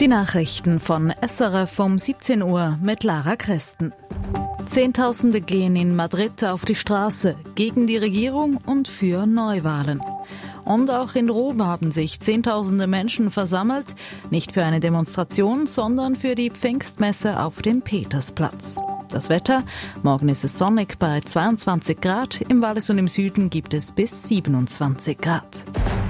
Die Nachrichten von SRF um 17 Uhr mit Lara Christen. Zehntausende gehen in Madrid auf die Straße gegen die Regierung und für Neuwahlen. Und auch in Rom haben sich Zehntausende Menschen versammelt, nicht für eine Demonstration, sondern für die Pfingstmesse auf dem Petersplatz. Das Wetter: morgen ist es sonnig bei 22 Grad, im Wallis und im Süden gibt es bis 27 Grad.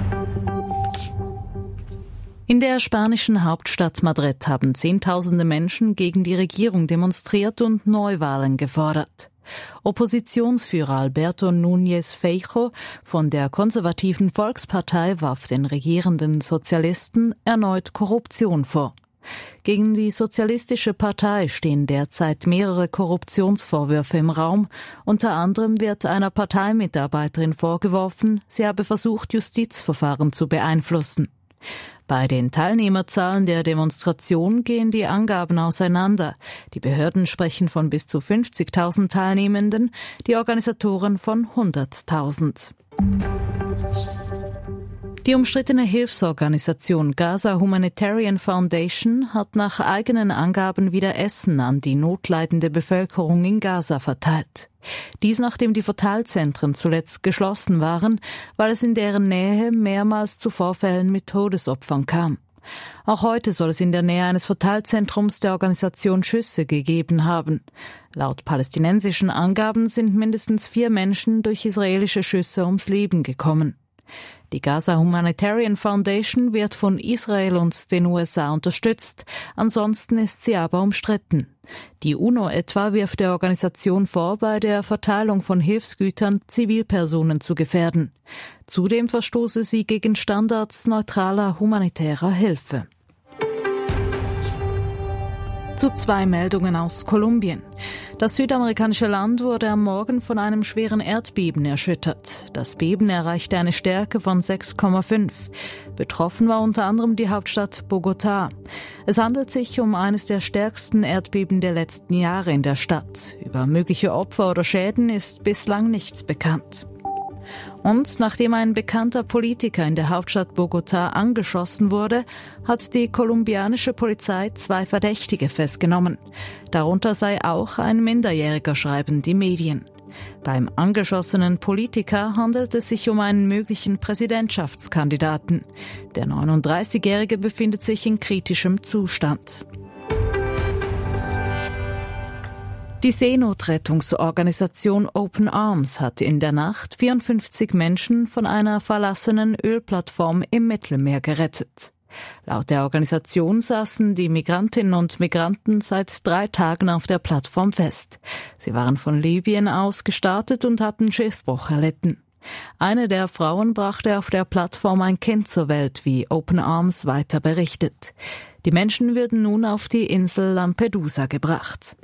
In der spanischen Hauptstadt Madrid haben Zehntausende Menschen gegen die Regierung demonstriert und Neuwahlen gefordert. Oppositionsführer Alberto Núñez Feijóo von der konservativen Volkspartei warf den regierenden Sozialisten erneut Korruption vor. Gegen die Sozialistische Partei stehen derzeit mehrere Korruptionsvorwürfe im Raum. Unter anderem wird einer Parteimitarbeiterin vorgeworfen, sie habe versucht, Justizverfahren zu beeinflussen. Bei den Teilnehmerzahlen der Demonstration gehen die Angaben auseinander. Die Behörden sprechen von bis zu 50.000 Teilnehmenden, die Organisatoren von 100.000. Die umstrittene Hilfsorganisation Gaza Humanitarian Foundation hat nach eigenen Angaben wieder Essen an die notleidende Bevölkerung in Gaza verteilt. Dies nachdem die Verteilzentren zuletzt geschlossen waren, weil es in deren Nähe mehrmals zu Vorfällen mit Todesopfern kam. Auch heute soll es in der Nähe eines Verteilzentrums der Organisation Schüsse gegeben haben. Laut palästinensischen Angaben sind mindestens 4 Menschen durch israelische Schüsse ums Leben gekommen. Die Gaza Humanitarian Foundation wird von Israel und den USA unterstützt, ansonsten ist sie aber umstritten. Die UNO etwa wirft der Organisation vor, bei der Verteilung von Hilfsgütern Zivilpersonen zu gefährden. Zudem verstoße sie gegen Standards neutraler humanitärer Hilfe. Zu 2 Meldungen aus Kolumbien. Das südamerikanische Land wurde am Morgen von einem schweren Erdbeben erschüttert. Das Beben erreichte eine Stärke von 6,5. Betroffen war unter anderem die Hauptstadt Bogotá. Es handelt sich um eines der stärksten Erdbeben der letzten Jahre in der Stadt. Über mögliche Opfer oder Schäden ist bislang nichts bekannt. Und nachdem ein bekannter Politiker in der Hauptstadt Bogotá angeschossen wurde, hat die kolumbianische Polizei 2 Verdächtige festgenommen. Darunter sei auch ein Minderjähriger, schreiben die Medien. Beim angeschossenen Politiker handelt es sich um einen möglichen Präsidentschaftskandidaten. Der 39-Jährige befindet sich in kritischem Zustand. Die Seenotrettungsorganisation Open Arms hat in der Nacht 54 Menschen von einer verlassenen Ölplattform im Mittelmeer gerettet. Laut der Organisation saßen die Migrantinnen und Migranten seit 3 Tagen auf der Plattform fest. Sie waren von Libyen aus gestartet und hatten Schiffbruch erlitten. Eine der Frauen brachte auf der Plattform ein Kind zur Welt, wie Open Arms weiter berichtet. Die Menschen würden nun auf die Insel Lampedusa gebracht.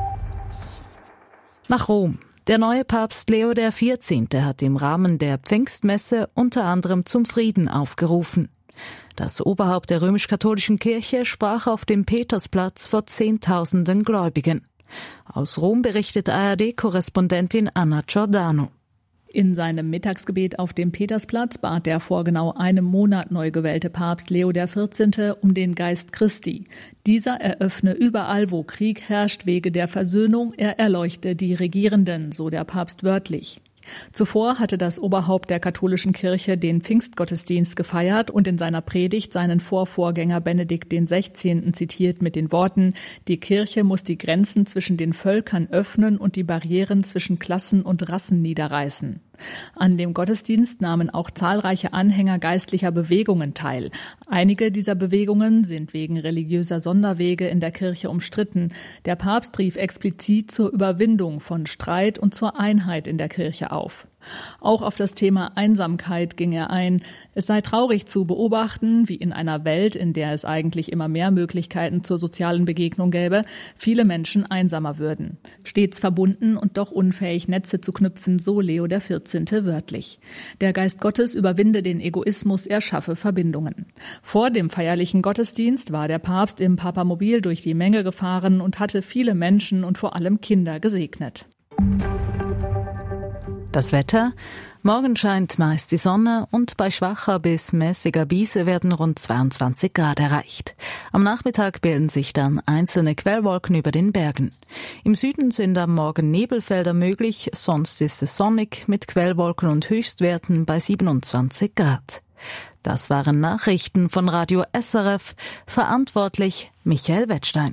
Nach Rom. Der neue Papst Leo XIV. Hat im Rahmen der Pfingstmesse unter anderem zum Frieden aufgerufen. Das Oberhaupt der römisch-katholischen Kirche sprach auf dem Petersplatz vor Zehntausenden Gläubigen. Aus Rom berichtet ARD-Korrespondentin Anna Giordano. In seinem Mittagsgebet auf dem Petersplatz bat der vor genau einem Monat neu gewählte Papst Leo XIV. Um den Geist Christi. Dieser eröffne überall, wo Krieg herrscht, Wege der Versöhnung, er erleuchte die Regierenden, so der Papst wörtlich. Zuvor hatte das Oberhaupt der katholischen Kirche den Pfingstgottesdienst gefeiert und in seiner Predigt seinen Vorvorgänger Benedikt XVI. Zitiert mit den Worten: Die Kirche muss die Grenzen zwischen den Völkern öffnen und die Barrieren zwischen Klassen und Rassen niederreißen. An dem Gottesdienst nahmen auch zahlreiche Anhänger geistlicher Bewegungen teil. Einige dieser Bewegungen sind wegen religiöser Sonderwege in der Kirche umstritten. Der Papst rief explizit zur Überwindung von Streit und zur Einheit in der Kirche auf. Auch auf das Thema Einsamkeit ging er ein. Es sei traurig zu beobachten, wie in einer Welt, in der es eigentlich immer mehr Möglichkeiten zur sozialen Begegnung gäbe, viele Menschen einsamer würden. Stets verbunden und doch unfähig, Netze zu knüpfen, so Leo XIV. Wörtlich. Der Geist Gottes überwinde den Egoismus, er schaffe Verbindungen. Vor dem feierlichen Gottesdienst war der Papst im Papamobil durch die Menge gefahren und hatte viele Menschen und vor allem Kinder gesegnet. Das Wetter? Morgen scheint meist die Sonne und bei schwacher bis mäßiger Brise werden rund 22 Grad erreicht. Am Nachmittag bilden sich dann einzelne Quellwolken über den Bergen. Im Süden sind am Morgen Nebelfelder möglich, sonst ist es sonnig mit Quellwolken und Höchstwerten bei 27 Grad. Das waren Nachrichten von Radio SRF, verantwortlich Michael Wettstein.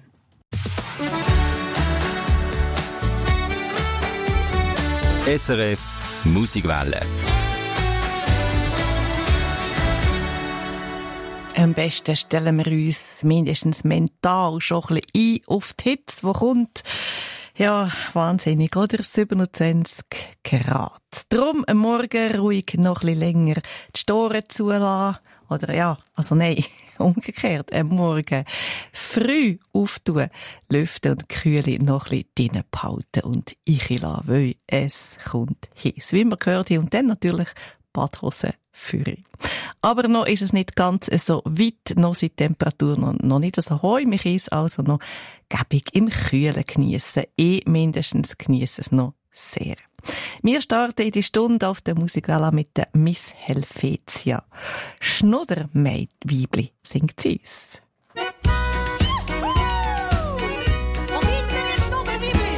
SRF Musikwelle. Am besten stellen wir uns mindestens mental schon ein bisschen ein auf die Hitze, die kommt. Ja, wahnsinnig, oder? 27 Grad. Darum am Morgen ruhig noch ein bisschen länger die Storen zulassen. Oder ja, also nein, umgekehrt, am Morgen früh auftun, lüften und die Kühle noch ein bisschen drinnen behalten und einlassen, weil es kommt heiß. Wie man gehört, hier und dann natürlich Badhosen führen. Aber noch ist es nicht ganz so weit, noch sind die Temperaturen noch nicht so hoch. Wir können es also noch gäbig im Kühlen geniessen. Mindestens geniessen es noch sehr. Wir starten in die Stunde auf der Musikwelle mit der Miss Helvetia. Schnuddermeid-Weibli singt sie uns. Was seid denn ihr Schnudderweibli?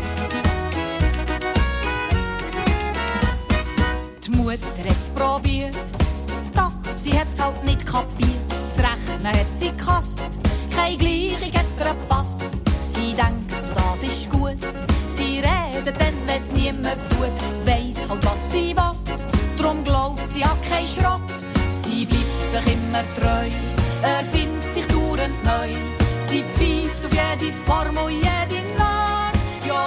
Die Mutter hat's probiert, doch sie hat's halt nicht kapiert. Das Rechnen hat sie gehasst, keine Gleichung hat ihr gepasst. Sie denkt, das ist gut. Sie redet dann, wenn's niemand tut, weiss halt, was sie will. Drum glaubt sie an keinen Schrott. Sie bleibt sich immer treu, erfindet sich dauernd neu. Sie pfeift auf jede Form und jede Naht. Ja,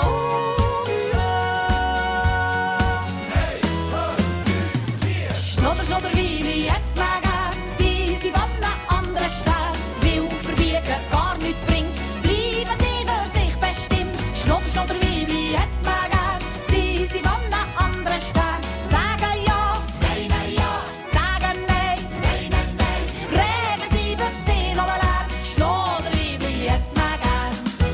hey, 2, 3, 4. Schnudderweibli hat man gern. Sie sind von einem anderen Stern. Will verbiegen gar nichts bringt, bleiben sie für sich bestimmt. Schnudderweibli hat man gern. Sie sind von einem anderen Stern. Sagen ja, nein, nein, ja. Sagen nein, nein, nein, nein. Reden sie für sie noch mal leer. Schnudderweibli hat man gern.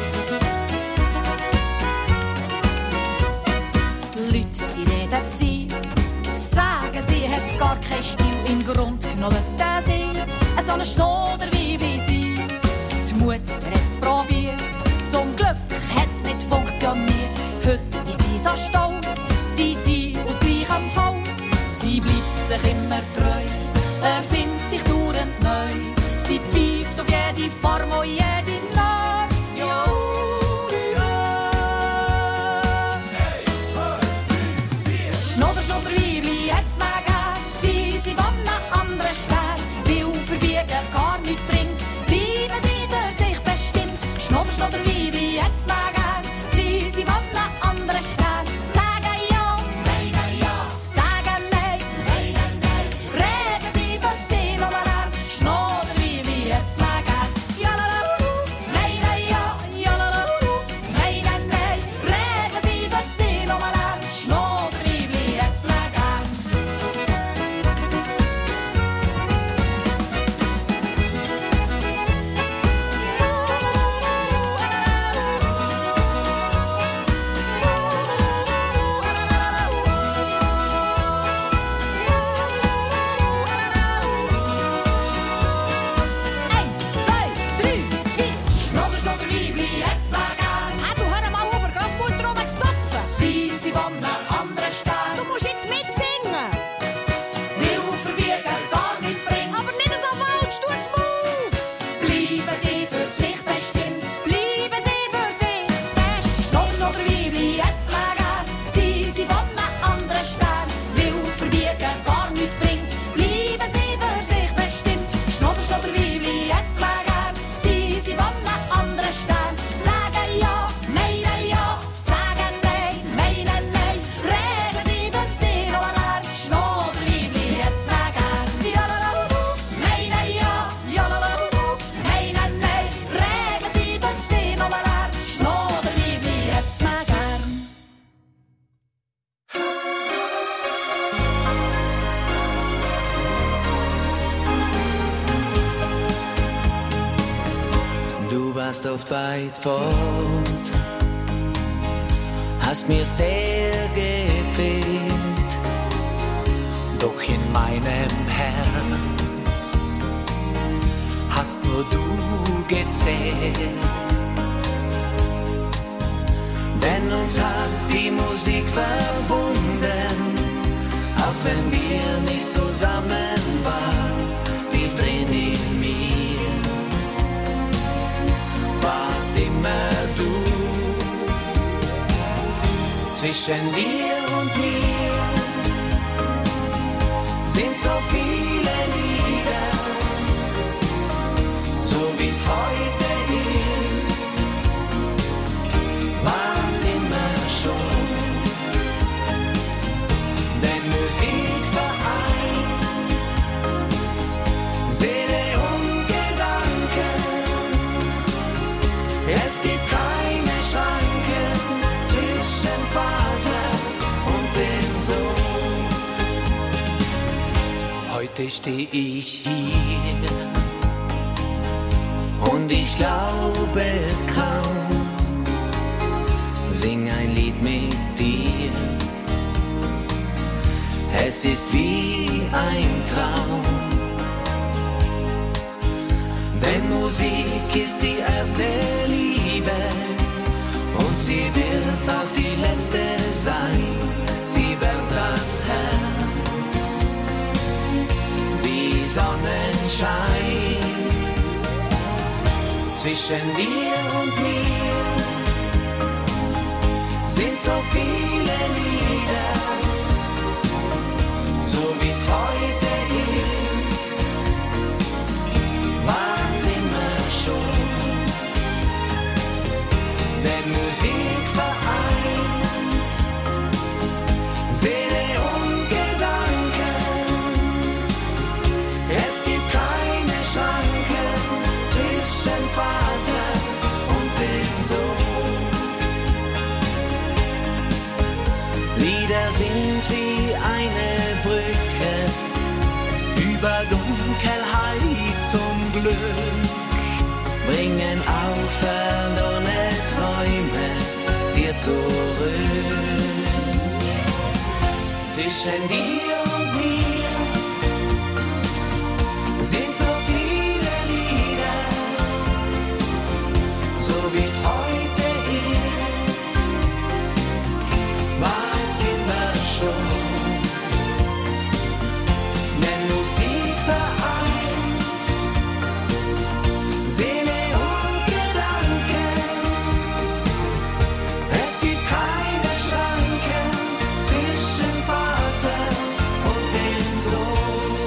Die Leute, die reden viel, sagen, sie hat gar keinen Stil. Im Grund genommen sie so eine Schnudderweibli sie. Die Mutter hat's probiert, zum Glück hat's nicht funktioniert. Heute ist sie so stolz, sie sind aus gleichem Holz. Sie bleibt sich immer treu, erfindet sich dauernd neu. Sie pfeift auf jede Form und jede Naht. Ja, ja. Hey, 2, 3, 4. Schnudderweibli hat man gern. Sie sind von einem anderen Stern. Will verbiegen gar nichts bringt, bleiben sie für sich bestimmt. Schnudderweibli hat man gern. Sie sind von einem anderen Stern. Sagen ja, nein, nein, ja. Sagen nein, nein, nein, nein. Reden sie für sie noch mal leer. Schnudderweibli hat man gern. Ja, la, la, lu, nein, nein, ja. Ja, la, la, lu, nein, nein, nein. Reden sie für sie noch mal leer. Schnudderweibli hat man gern. Schnudderweibli hat man gern. Hey, du hör mal auf, Grossmutter rumzuzotzen. Sie sind von einem anderen Stern. Du musst jetzt mitsingen. Will verbiegen gar nichts bringt. Aber nicht so falsch, tut's auf. Bleiben sie für sich bestimmt. Bleiben sie für sich bestimmt. Schnudderweibli hat man gern. Sie sind von einem anderen Stern. Will verbiegen gar nichts bringt. Bleiben sie für sich bestimmt. Schnudderweibli hat man gern. Sie sind von einem anderen Stern. Sagen ja, nein, nein, ja. Sagen nein, nein, nein, nein. Reden sie für sie noch mal leer. Schnudderweibli hat man gern. Ja, la, la, lu, nein, nein, ja. Ja, la, la, lu, nein, nein, nein. Reden sie für sie noch mal leer. Schnudderweibli hat man gern. Du warst oft weit fort, hast mir sehr gefehlt. Doch in meinem Herz hast nur du gezählt. Denn uns hat die Musik verbunden, auch wenn wir nicht zusammen waren. Tief drin in mir warst immer du. Zwischen dir und mir sind so viele Lieder, so wie's heute ist, war's immer schon. Denn Musik vereint Seele und Gedanken. Es gibt keine Schranken zwischen Vater und dem Sohn. Heute steh ich hier und ich glaube es kaum. Sing ein Lied mit dir, es ist wie ein Traum. Denn Musik ist die erste Liebe und sie wird auch die letzte sein. Sie wärmt das Herz wie Sonnenschein. Zwischen dir und mir sind so viele Lieder, so wie's heute ist, war's immer schon. Denn Musik vereint Seele und Gedanken. Es gibt keine Schranken zwischen Vater und dem Sohn. Lieder sind wie eine Brücke über Dunkelheit zum Glück, bringen auch verlorene Träume dir zurück. Zwischen dir und mir sind so viele Lieder, so wie's heute ist, war's immer schon. Denn Musik vereint Seele und Gedanken. Es gibt keine Schranken zwischen Vater und dem Sohn.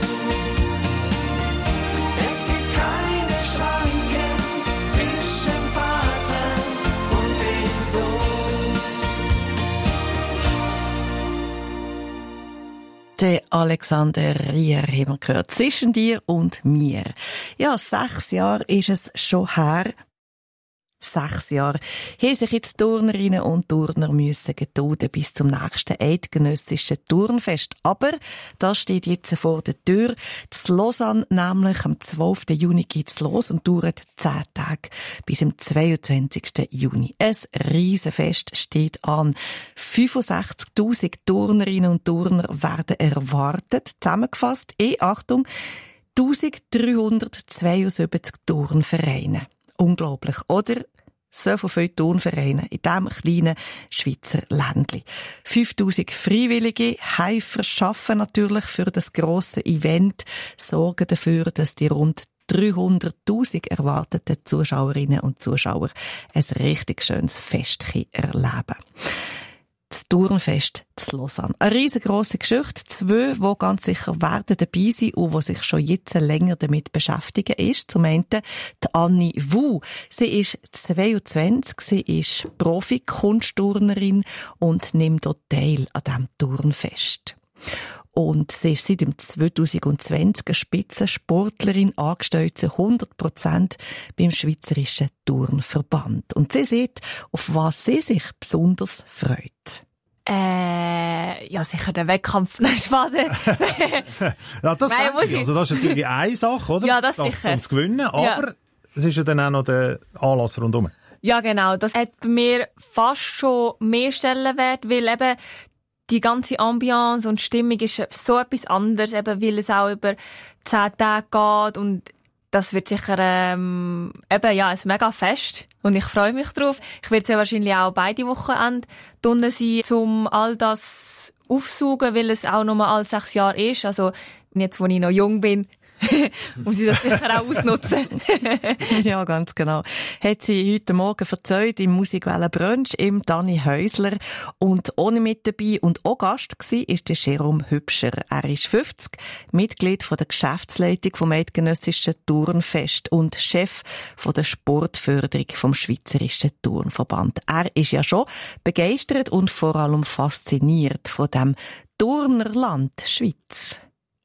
Es gibt keine Schranken zwischen Vater und dem Sohn. Der Alexander Rier haben wir gehört. Zwischen dir und mir. Ja, 6 Jahre ist es schon her. 6 Jahre haben sich jetzt Turnerinnen und Turner müssen gedulden bis zum nächsten eidgenössischen Turnfest. Aber das steht jetzt vor der Tür. Das Lausanne nämlich am 12. Juni geht's los und dauert 10 Tage bis am 22. Juni. Ein Riesenfest steht an. 65.000 Turnerinnen und Turner werden erwartet. Zusammengefasst, Achtung, 1372 Turnvereine. Unglaublich, oder? So viele Turnvereine in diesem kleinen Schweizer Ländli. 5000 Freiwillige Helfer arbeiten natürlich für das grosse Event, sorgen dafür, dass die rund 300.000 erwarteten Zuschauerinnen und Zuschauer ein richtig schönes Fest erleben. Das Turnfest zu Lausanne. Eine riesengroße Geschichte. 2, die ganz sicher werden dabei sein und die sich schon jetzt länger damit beschäftigen ist. Zum einen die Anni Wu. Sie ist 22, sie ist Profi-Kunstturnerin und nimmt dort teil an diesem Turnfest. Und sie ist seit 2020 eine Spitzensportlerin, angestellt zu 100% beim Schweizerischen Turnverband. Und sie sieht, auf was sie sich besonders freut. Ja, sicher der Wettkampf. Nein, Spaß. Ja, das also das ist natürlich eine Sache, oder? Ja, das sicher. Um zu gewinnen, aber es ist ja dann auch noch der Anlass rundherum. Ja, genau. Das hat bei mir fast schon mehr Stellenwert, weil eben die ganze Ambiance und Stimmung ist so etwas anderes, eben weil es auch über 10 Tage geht und das wird sicher ein mega Fest und ich freue mich drauf. Ich werde sehr wahrscheinlich auch beide Wochenende drinnen sein, um all das aufsaugen, weil es auch nur alle 6 Jahre ist. Also jetzt, wo ich noch jung bin, muss ich das sicher auch ausnutzen. Ja, ganz genau. Hat sie heute Morgen erzählt im Musikwelle Brunch im Dani Häusler. Und ohne mit dabei und auch Gast war, ist der Jérôme Hübscher. Er ist 50, Mitglied von der Geschäftsleitung vom Eidgenössischen Turnfest und Chef von der Sportförderung vom Schweizerischen Turnverband. Er ist ja schon begeistert und vor allem fasziniert von dem Turnerland Schweiz.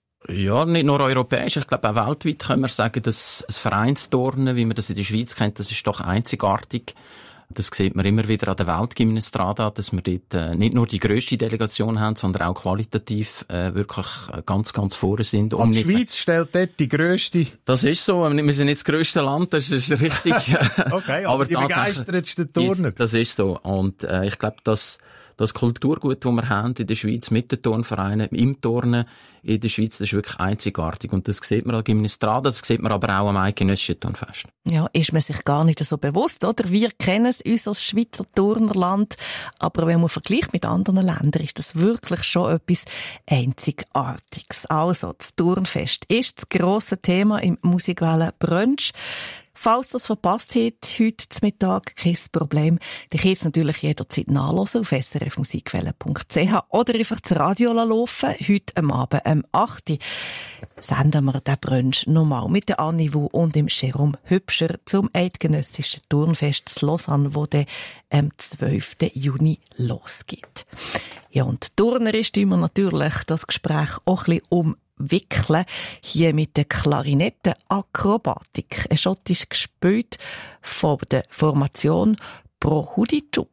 Ja, nicht nur europäisch, ich glaube auch weltweit können wir sagen, dass das Vereinsturnen, wie man das in der Schweiz kennt, das ist doch einzigartig. Das sieht man immer wieder an der Weltgymnastrada, dass wir dort nicht nur die grösste Delegation haben, sondern auch qualitativ wirklich ganz, ganz vorne sind. Und die Schweiz stellt dort die grösste... Das ist so, wir sind nicht das grösste Land, das ist richtig. Okay, aber die begeistertsten Turner. Das ist so. Und ich glaube, das Kulturgut, das wir haben in der Schweiz mit den Turnvereinen, im Turnen in der Schweiz, das ist wirklich einzigartig. Und das sieht man an Gymnastrada, das sieht man aber auch am Eidgenössischen Turnfest. Ja, ist man sich gar nicht so bewusst, oder? Wir kennen es, unser Schweizer Turnerland. Aber wenn man vergleicht mit anderen Ländern, ist das wirklich schon etwas Einzigartiges. Also, das Turnfest ist das grosse Thema im Musikwelle Brunch. Falls das verpasst habt, heute zum Mittag, kein Problem. Die könnt ihr natürlich jederzeit nachhören auf srfmusikwelle.ch oder einfach das Radio laufen. Heute am Abend um 8 Uhr senden wir den Brunch nochmal mit der Anni Wu und dem Jérôme Hübscher zum Eidgenössischen Turnfest zu Lausanne, wo der am 12. Juni losgeht. Ja, und turnerisch tun wir natürlich das Gespräch auch ein bisschen umwickeln. Hier mit der Klarinettenakrobatik. Ein schottisch gespielt von der Formation Pro Hudi-Jup.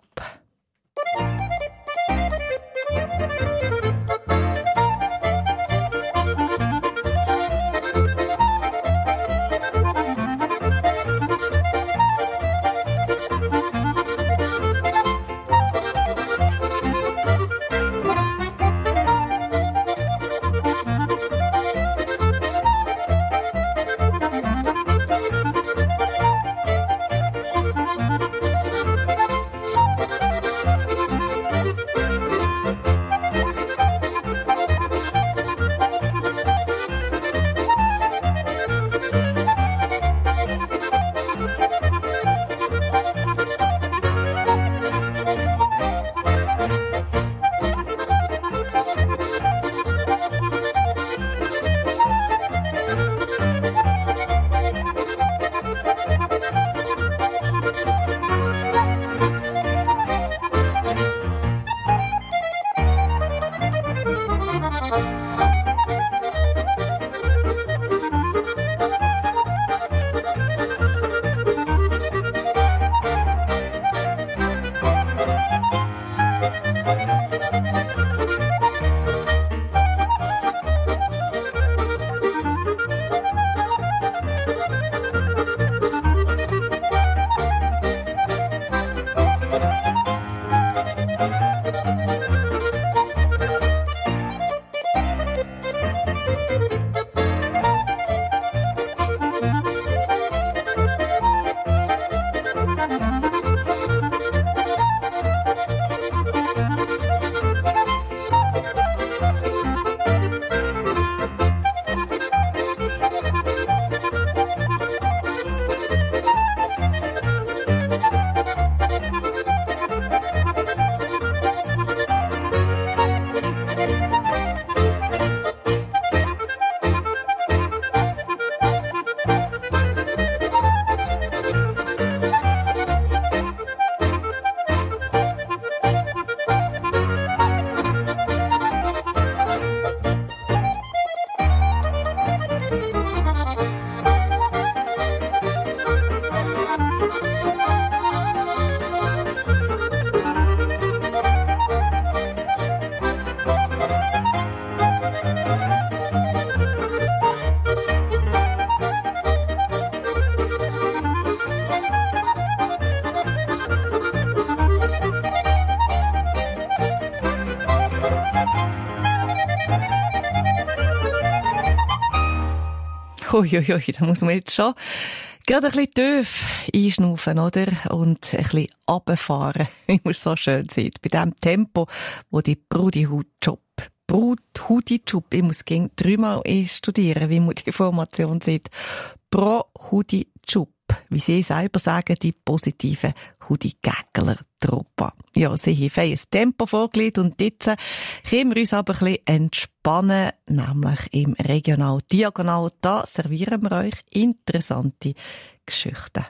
Huiuiui, da muss man jetzt schon gerade ein bisschen tief einschnaufen, oder? Und ein bisschen runterfahren, wie man so schön sieht. Bei dem Tempo, wo die Brudi-Hut-Job, ich muss gegen 3-mal studieren, wie man die Formation sieht. Pro-Hudi-Job, wie sie selber sagen, die positiven Hudi-Gägler-Truppe. Ja, sie haben ein Tempo vorgelegt und jetzt können wir uns aber ein bisschen entspannen, nämlich im Regional Diagonal. Da servieren wir euch interessante Geschichten.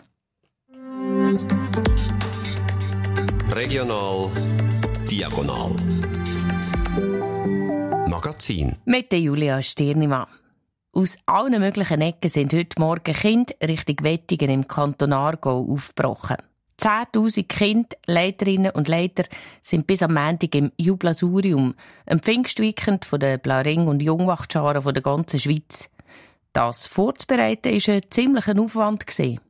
Regional Diagonal Magazin. Mit der Julia Stirnimann. Aus allen möglichen Ecken sind heute Morgen Kinder Richtung Wettingen im Kanton Aargau aufgebrochen. 10'000 Kinder, Leiterinnen und Leiter sind bis am Montag im Jublasurium, einem Pfingstweekend von den Blauring- und Jungwachtscharen von der ganzen Schweiz. Das vorzubereiten war ein ziemlicher Aufwand.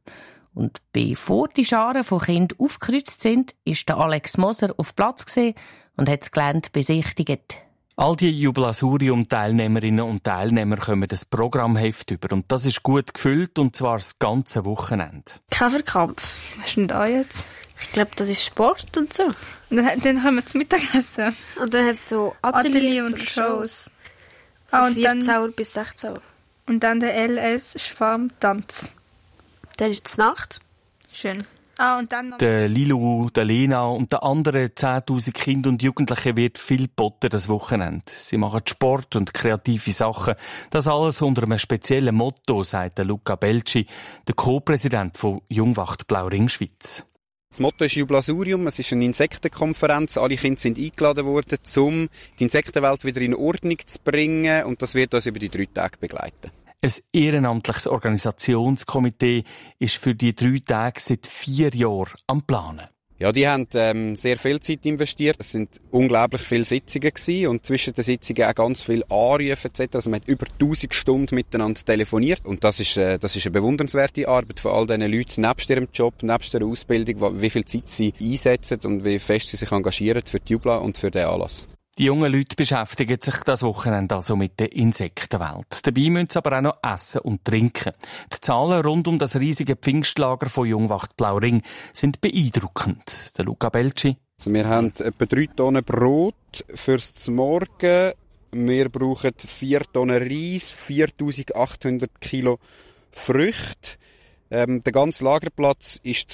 Und bevor die Scharen von Kindern aufgekreuzt sind, ist der Alex Moser auf Platz und hat das Gelände besichtigt. All die Jublasurium-Teilnehmerinnen und Teilnehmer kommen das Programmheft über. Und das ist gut gefüllt, und zwar das ganze Wochenende. Käferkampf. Was ist denn da jetzt? Ich glaube, das ist Sport und so. Und dann haben wir zum Mittagessen. Und dann hat es so Ateliers und Shows. Von 14 Uhr bis 16 Uhr. Und dann der LS Schwarmtanz. Dann ist es Nacht. Schön. Und dann noch der Lilu, der Lena und der anderen 10'000 Kinder und Jugendliche wird viel geboten das Wochenende. Sie machen Sport und kreative Sachen. Das alles unter einem speziellen Motto, sagt der Luca Belci, der Co-Präsident von Jungwacht Blauring Schweiz. Das Motto ist Jublasurium, es ist eine Insektenkonferenz. Alle Kinder sind eingeladen worden, um die Insektenwelt wieder in Ordnung zu bringen, und das wird uns über die 3 Tage begleiten. Ein ehrenamtliches Organisationskomitee ist für die 3 Tage seit 4 Jahren am Planen. Ja, die haben sehr viel Zeit investiert. Es sind unglaublich viele Sitzungen gewesen und zwischen den Sitzungen auch ganz viele Anrufe etc. Also man hat über 1000 Stunden miteinander telefoniert und das ist eine bewundernswerte Arbeit von all diesen Leuten, nebst ihrem Job, nebst der Ausbildung, wie viel Zeit sie einsetzen und wie fest sie sich engagieren für die Jubla und für den Anlass. Die jungen Leute beschäftigen sich das Wochenende also mit der Insektenwelt. Dabei müssen sie aber auch noch essen und trinken. Die Zahlen rund um das riesige Pfingstlager von Jungwacht Blauring sind beeindruckend. Der Luca Belci. Also wir haben etwa 3 Tonnen Brot fürs Morgen. Wir brauchen 4 Tonnen Reis, 4'800 Kilo Früchte. Der ganze Lagerplatz ist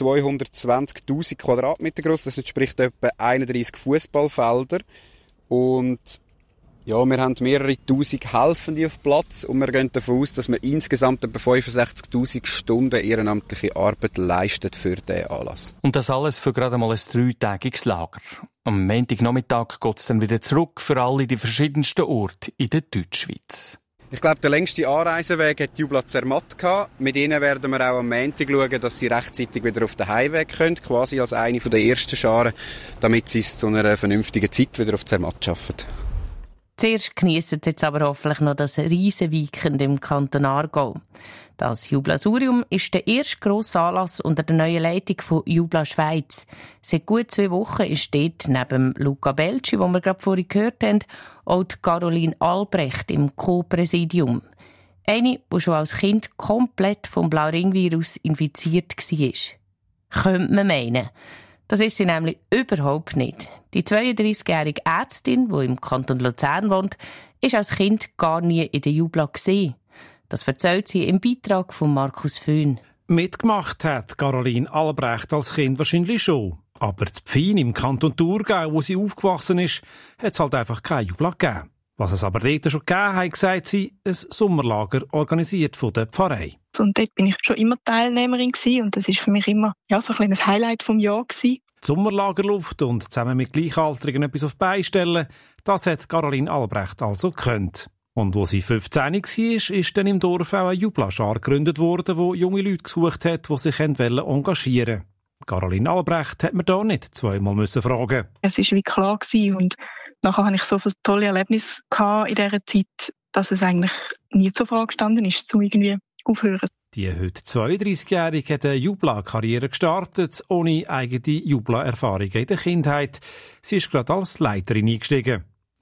220'000 Quadratmeter groß. Das entspricht etwa 31 Fußballfelder. Und ja, wir haben mehrere 1000 Helfende auf Platz und wir gehen davon aus, dass wir insgesamt etwa 65'000 Stunden ehrenamtliche Arbeit leistet für diesen Anlass. Und das alles für gerade mal ein 3-tägiges Lager. Am Montagnachmittag geht es dann wieder zurück für alle die verschiedensten Orte in der Deutschschweiz. Ich glaube, der längste Anreiseweg hat die Jubla Zermatt gehabt. Mit ihnen werden wir auch am Montag schauen, dass sie rechtzeitig wieder auf den Heimweg können, quasi als eine der ersten Scharen, damit sie es zu einer vernünftigen Zeit wieder auf Zermatt schaffen. Zuerst geniessen sie jetzt aber hoffentlich noch das Riesenweekend im Kanton Aargau. Das Jublasurium ist der erste grosse Anlass unter der neuen Leitung von Jubla Schweiz. Seit gut 2 Wochen ist dort neben Luca Belci, den wir gerade vorhin gehört haben, auch die Caroline Albrecht im Co-Präsidium. Eine, die schon als Kind komplett vom Blauring-Virus infiziert war. Könnte man meinen. Das ist sie nämlich überhaupt nicht. Die 32-jährige Ärztin, die im Kanton Luzern wohnt, ist als Kind gar nie in der Jubla gesehen. Das erzählt sie im Beitrag von Markus Föhn. Mitgemacht hat Caroline Albrecht als Kind wahrscheinlich schon. Aber die Pfin im Kanton Thurgau, wo sie aufgewachsen ist, hat es halt einfach keine Jubla gegeben. Was es aber dort schon gegeben hat, sagt sie, ein Sommerlager organisiert von der Pfarrei. Und dort bin ich schon immer Teilnehmerin gewesen, und das ist für mich immer so ein kleines Highlight vom Jahr gewesen. Die Sommerlagerluft und zusammen mit Gleichaltrigen etwas auf die Beine stellen, das hat Caroline Albrecht also gekonnt. Und wo sie 15 war, ist dann im Dorf auch eine Jublaschar gegründet worden, wo junge Leute gesucht hat, die sich engagieren wollten. Caroline Albrecht hat mir da nicht 2-mal fragen. Es war wie klar gewesen, und nachher hatte ich so viele tolle Erlebnisse in dieser Zeit, dass es eigentlich nie zur Frage gestanden ist, zu irgendwie aufhören. Die heute 32-Jährige hat eine Jubla-Karriere gestartet, ohne eigene Jubla-Erfahrungen in der Kindheit. Sie ist gerade als Leiterin eingestiegen.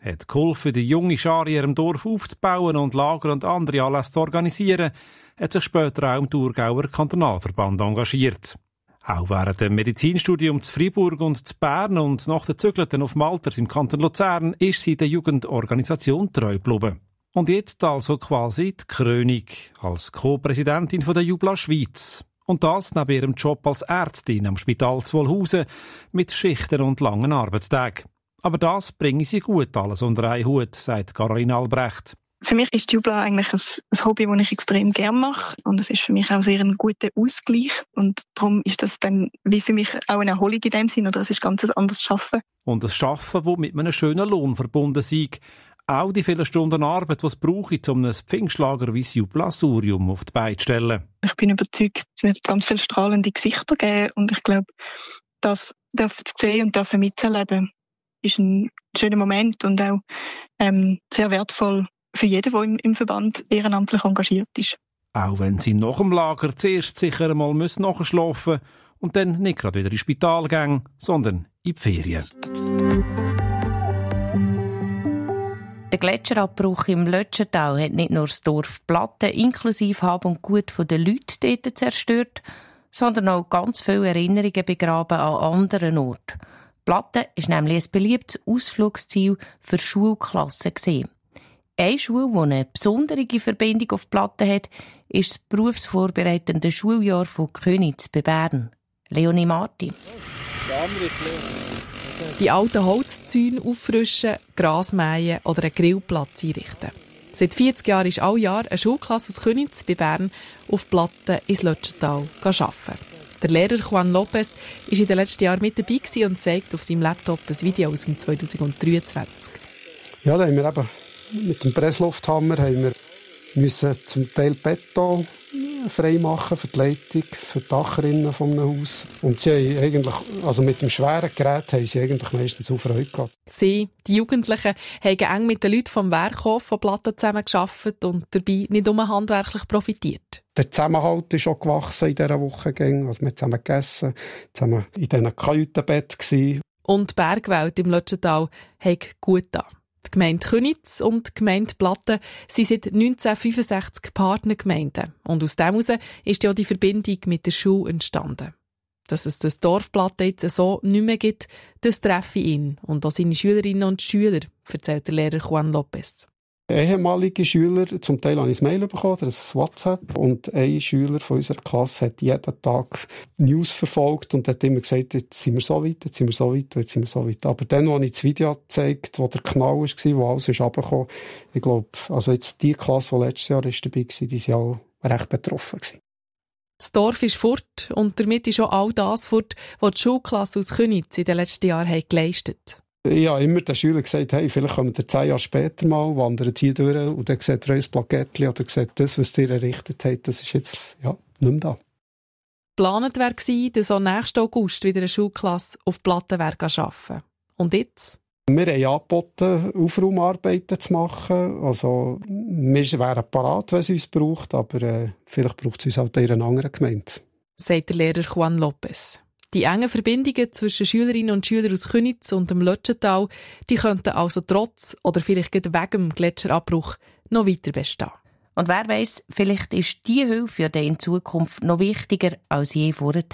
hat geholfen, die junge Schar in ihrem Dorf aufzubauen und Lager und andere Anlässe zu organisieren, hat sich später auch im Thurgauer Kantonalverband engagiert. Auch während dem Medizinstudium zu Freiburg und zu Bern und nach der Zügelten auf Malters im Kanton Luzern ist sie der Jugendorganisation treu geblieben. Und jetzt also quasi die Krönung als Co-Präsidentin der Jubla Schweiz. Und das neben ihrem Job als Ärztin am Spital Zwolhausen mit Schichten und langen Arbeitstagen. Aber das bringe sie gut alles unter einen Hut, sagt Caroline Albrecht. Für mich ist Jubla eigentlich ein Hobby, das ich extrem gerne mache. Und es ist für mich auch sehr ein guter Ausgleich. Und darum ist das dann wie für mich auch eine Erholung in dem Sinn. Oder es ist ganz ein anderes Arbeiten. Und ein Arbeiten, das mit einem schönen Lohn verbunden ist. Auch die vielen Stunden Arbeit, die es braucht, um ein Pfingstlager wie das Jublasurium auf die Beine zu stellen. Ich bin überzeugt, es wird ganz viele strahlende Gesichter geben. Und ich glaube, das dürfen zu sehen und mitzuerleben, ist ein schöner Moment und auch sehr wertvoll für jeden, der im Verband ehrenamtlich engagiert ist. Auch wenn sie nach dem Lager zuerst sicher einmal nachschlafen müssen und dann nicht gerade wieder ins Spital gehen, sondern in die Ferien. Der Gletscherabbruch im Lötschental hat nicht nur das Dorf Platten inklusive Hab und Gut der Leute dort zerstört, sondern auch ganz viele Erinnerungen begraben an anderen Orten. Platten war nämlich ein beliebtes Ausflugsziel für Schulklassen gewesen. Eine Schule, die eine besondere Verbindung auf Platten hat, ist das berufsvorbereitende Schuljahr von Königs bei Bern. Leonie Marti. Die alten Holzzäune auffrischen, Gras mähen oder einen Grillplatz einrichten. Seit 40 Jahren ist alle Jahr eine Schulklasse aus Königs bei Bern auf Platten ins Lötschental arbeiten. Der Lehrer Juan Lopez war in den letzten Jahren mit dabei und zeigt auf seinem Laptop ein Video aus dem 2023. Ja, da haben wir eben mit dem Presslufthammer müssen zum Teil Beton freimachen für die Leitung, für die Dachrinnen von einem Haus. Und sie haben eigentlich, also mit dem schweren Gerät haben sie eigentlich meistens auch Freude gehabt. Sie, die Jugendlichen, haben eng mit den Leuten vom Werkhof von Platten zusammengearbeitet und dabei nicht nur handwerklich profitiert. Der Zusammenhalt ist auch gewachsen in dieser Woche. Also wir haben zusammen gegessen, zusammen in diesen Kajütenbett gsi. Und die Bergwelt im Lötschental hat gut getan. Die Gemeinde Königs und die Gemeinde Platten sind seit 1965 Partnergemeinden. Und aus dem heraus ist ja auch die Verbindung mit der Schule entstanden. Dass es das Dorf Platten jetzt so nicht mehr gibt, das treffe ich ihn und auch seine Schülerinnen und Schüler, erzählt der Lehrer Juan Lopez. Ehemalige Schüler, zum Teil habe ich ein Mail bekommen, oder ein WhatsApp. Und ein Schüler von unserer Klasse hat jeden Tag News verfolgt und hat immer gesagt, jetzt sind wir so weit, jetzt sind wir so weit, jetzt sind wir so weit. Aber dann, als ich das Video gezeigt, wo der Knall war, wo alles ist runtergekommen, ich glaube, also jetzt die Klasse, die letztes Jahr dabei war, die waren auch recht betroffen gewesen. Das Dorf ist fort und damit ist auch all das fort, was die Schulklasse aus Königs in den letzten Jahren geleistet hat. Ich habe immer den Schülern gesagt, hey, vielleicht kommt ihr 10 Jahre später mal, wandert hier durch und dann seht ihr ein Plakettchen oder seht das, was ihr errichtet habt, das ist jetzt nicht mehr da. Geplant war, dass auch nächsten August wieder eine Schulklasse auf Plattenwerk arbeiten. Und jetzt? Wir haben angeboten, Aufraumarbeiten zu machen. Also, wir wären parat, wenn es uns braucht, aber vielleicht braucht es uns halt in einer anderen Gemeinde. Sagt der Lehrer Juan Lopez. Die engen Verbindungen zwischen Schülerinnen und Schülern aus Königs und dem Lötschental, die könnten also trotz oder vielleicht wegen dem Gletscherabbruch noch weiter bestehen. Und wer weiss, vielleicht ist diese Hilfe ja dann in Zukunft noch wichtiger als je vorher.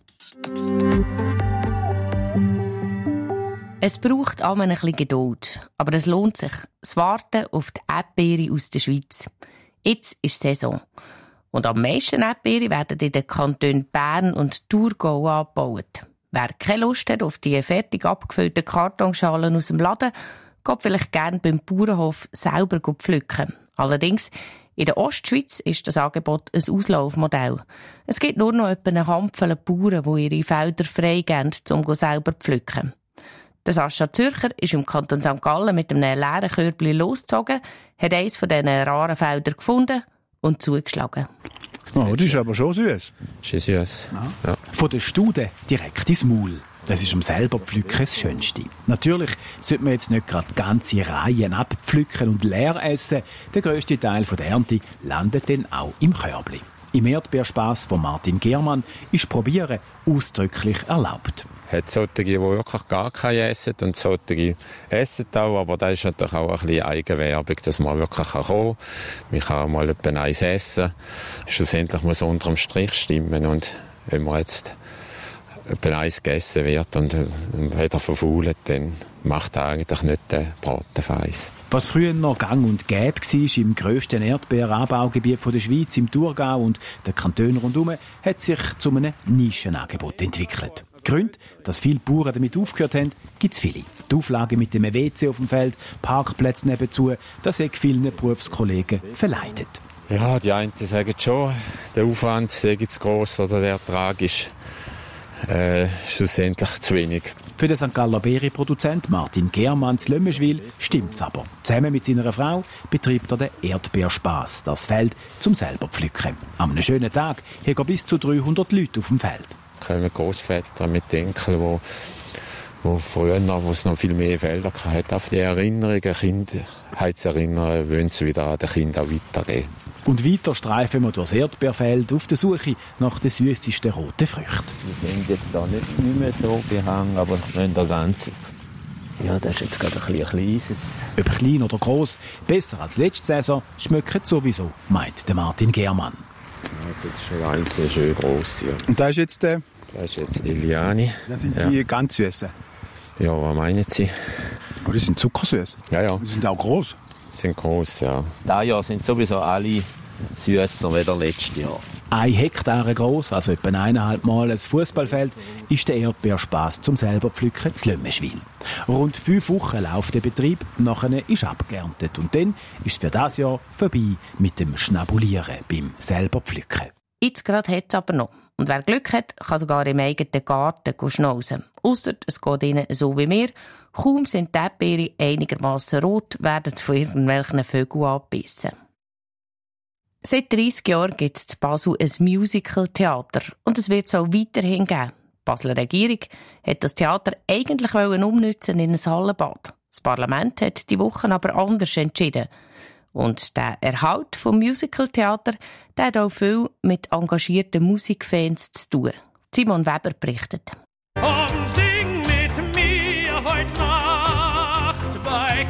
Es braucht auch ein bisschen Geduld, aber es lohnt sich. Das Warten auf die Erdbeere aus der Schweiz. Jetzt ist Saison. Und am meisten Erdbeere werden in den Kantonen Bern und Thurgau angebaut. Wer keine Lust hat auf die fertig abgefüllten Kartonschalen aus dem Laden, geht vielleicht gerne beim Bauernhof selber pflücken. Allerdings, in der Ostschweiz ist das Angebot ein Auslaufmodell. Es gibt nur noch etwa eine Handvoll Bauern, die ihre Felder freigeben, um selber zu pflücken. Der Sascha Zürcher ist im Kanton St. Gallen mit einem leeren Körbchen losgezogen, hat eines von diesen raren Feldern gefunden und zugeschlagen. Oh, das ist aber schon süß. Das ist süß. Ja. Von der Staude direkt ins Maul. Das ist am selber pflücken das Schönste. Natürlich sollte man jetzt nicht gerade ganze Reihen abpflücken und leer essen. Der grösste Teil der Ernte landet dann auch im Körbli. Im Erdbeerspass von Martin Germann ist Probieren ausdrücklich erlaubt. Es hat solche, die wirklich gar keine essen und solche, die essen auch, aber da ist natürlich auch ein bisschen Eigenwerbung, dass man wirklich kommen kann. Man kann auch mal etwa eins essen. Schlussendlich muss unter dem Strich stimmen und wenn man jetzt etwa eins gegessen wird und wieder verfault, dann macht eigentlich nicht den Braten feins. Was früher noch gang und gäbe war im grössten Erdbeeranbaugebiet der Schweiz, im Thurgau und den Kantonen rundherum, hat sich zu einem Nischenangebot entwickelt. Gründe, dass viele Bauern damit aufgehört haben, gibt es viele. Die Auflage mit dem WC auf dem Feld, Parkplätze nebenzu, das hat vielen Berufskollegen verleidet. Ja, die einen sagen schon, der Aufwand sei zu gross oder der Ertrag ist schlussendlich zu wenig. Für den St. Galler Beere-Produzent Martin Germann zu Lömeschwil stimmt's aber. Zusammen mit seiner Frau betreibt er den Erdbeerspass, das Feld zum selber pflücken. An einem schönen Tag hat er bis zu 300 Leute auf dem Feld. Es kommen Großväter mit Enkeln, wo früher, wo es noch viel mehr Felder hatte, auf die Erinnerungen, Kindheitserinnerungen, wollen sie wieder an den Kindern weitergeben. Und weiter streifen wir durchs Erdbeerfeld auf der Suche nach den süßesten roten Früchten. Wir sind jetzt da nicht mehr so behangen, aber wenn der ganze... Ja, das ist jetzt gerade ein kleines. Ob klein oder gross, besser als letzte Saison, schmeckt sowieso, meint der Martin Germann. Ja, das ist schon einzeln schön gross, ja. Und da ist jetzt Das ist jetzt Iliani. Das sind die ganz süßen. Ja, was meinen Sie? Oh, die sind zuckersüß. Ja. Die sind auch gross. Die sind gross, ja. Dieses Jahr sind sowieso alle süsser wie der letzte Jahr. 1 Hektar gross, also etwa 1,5 Mal ein Fußballfeld, ist der Erdbeerspass zum selber pflücken zu Lömeschwil. Rund 5 Wochen läuft der Betrieb, nachher ist abgeerntet und dann ist für das Jahr vorbei mit dem Schnabulieren beim selber pflücken. Jetzt gerade hat es aber noch. Und wer Glück hat, kann sogar im eigenen Garten schnauzen. Ausser es geht ihnen so wie mir. Kaum sind die Erdbeeren einigermaßen rot, werden sie von irgendwelchen Vögeln abgebissen. Seit 30 Jahren gibt es in Basel ein Musical-Theater. Und es wird es auch weiterhin geben. Die Basler Regierung hat das Theater eigentlich umnutzen in ein Hallenbad. Das Parlament hat die Woche aber anders entschieden. Und der Erhalt vom Musical-Theater, der hat auch viel mit engagierten Musikfans zu tun. Simon Weber berichtet. Komm, sing mit mir heute Nacht bei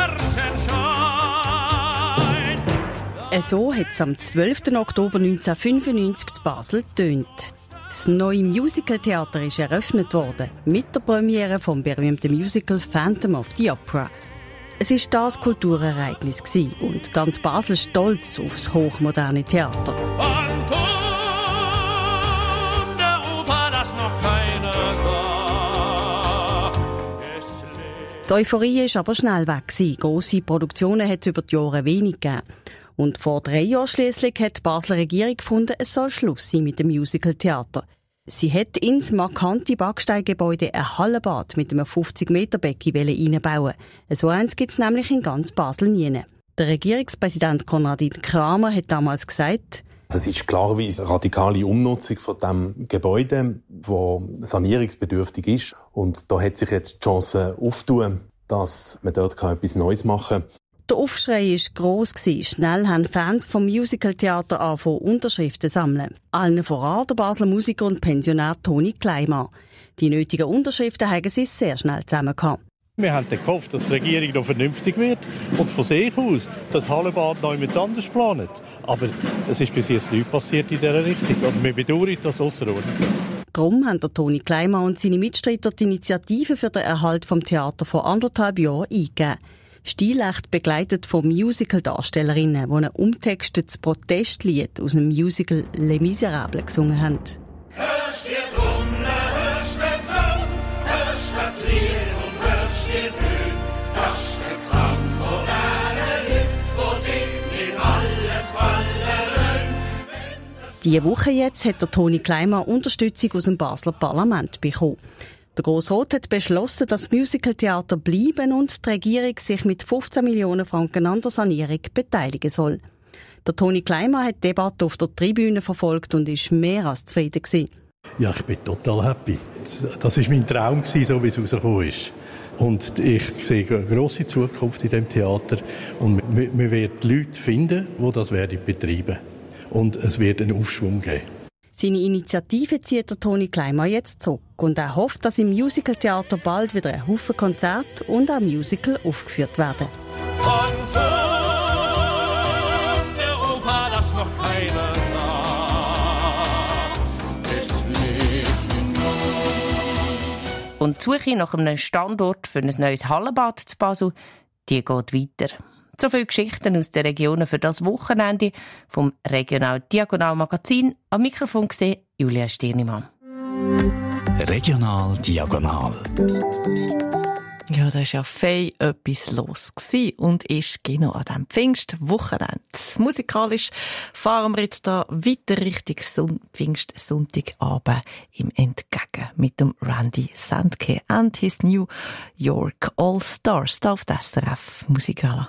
Kerzenschein. So hat es am 12. Oktober 1995 zu Basel getönt. Das neue Musical-Theater ist eröffnet worden, mit der Premiere vom berühmten Musical Phantom of the Opera. Es war das Kulturereignis und ganz Basel stolz aufs hochmoderne Theater. Die Euphorie war aber schnell weg. Grosse Produktionen hat es über die Jahre wenig gegeben. Und vor 3 Jahren schliesslich hat die Basler Regierung gefunden, es soll Schluss sein mit dem Musical-Theater. Sie hat ins markante Backsteingebäude ein Hallenbad mit einem 50-Meter-Becken einbauen. So eins gibt es nämlich in ganz Basel nie. Der Regierungspräsident Konradin Kramer hat damals gesagt, es ist klarerweise eine radikale Umnutzung von diesem Gebäude, das sanierungsbedürftig ist. Und da hat sich jetzt die Chance aufgetan, dass man dort etwas Neues machen kann. Der Aufschrei war gross. Schnell haben Fans vom Musical-Theater angefangen, Unterschriften zu sammeln. Allen voran der Basler Musiker und Pensionär Toni Kleimann. Die nötigen Unterschriften haben sie sehr schnell zusammengehabt. Wir haben gehofft, dass die Regierung noch vernünftig wird und von sich aus das Hallenbad noch jemand anders plant. Aber es ist bis jetzt nichts passiert in dieser Richtung und wir bedauern das ausserordentlich. Darum haben der Toni Kleimann und seine Mitstreiter die Initiative für den Erhalt vom Theater vor 1,5 Jahren eingegeben. Stilecht begleitet von Musical-Darstellerinnen, die ein umtextetes Protestlied aus einem Musical Les Miserables gesungen haben. Hörst dir Trommel, hörst den Song, hörst das Lied und hörst dir Töne. Das ist der Song von diesen Leuten, die sich nicht alles gefallen. Diese Woche jetzt hat der Toni Kleimann Unterstützung aus dem Basler Parlament bekommen. Der Grossrat hat beschlossen, dass das Musical-Theater bleiben und die Regierung sich mit 15 Millionen Franken an der Sanierung beteiligen soll. Der Toni Kleimann hat die Debatte auf der Tribüne verfolgt und war mehr als zufrieden gewesen. Ja, ich bin total happy. Das war mein Traum, so wie es rausgekommen ist. Und ich sehe eine grosse Zukunft in diesem Theater. Und wir werden Leute finden, die das betreiben werden. und es wird einen Aufschwung geben. Seine Initiative zieht der Toni Kleimann jetzt zurück und er hofft, dass im Musicaltheater bald wieder ein Haufen Konzerte und ein Musical aufgeführt werden. Von Europa, das noch keiner sah, es lebt in mir. Und die Suche nach einem Standort für ein neues Hallenbad zu Basel, die geht weiter. So viele Geschichten aus den Regionen für das Wochenende vom Regional Diagonal Magazin. Am Mikrofon gesehen Julia Stirnimann. Regional Diagonal. Ja, da war ja fein etwas los und ist genau an diesem Pfingstwochenende. Musikalisch fahren wir jetzt da weiter Richtung Pfingstsonntagabend im Entgegen mit dem Randy Sandke and his New York All Stars da auf der SRF Musikgala.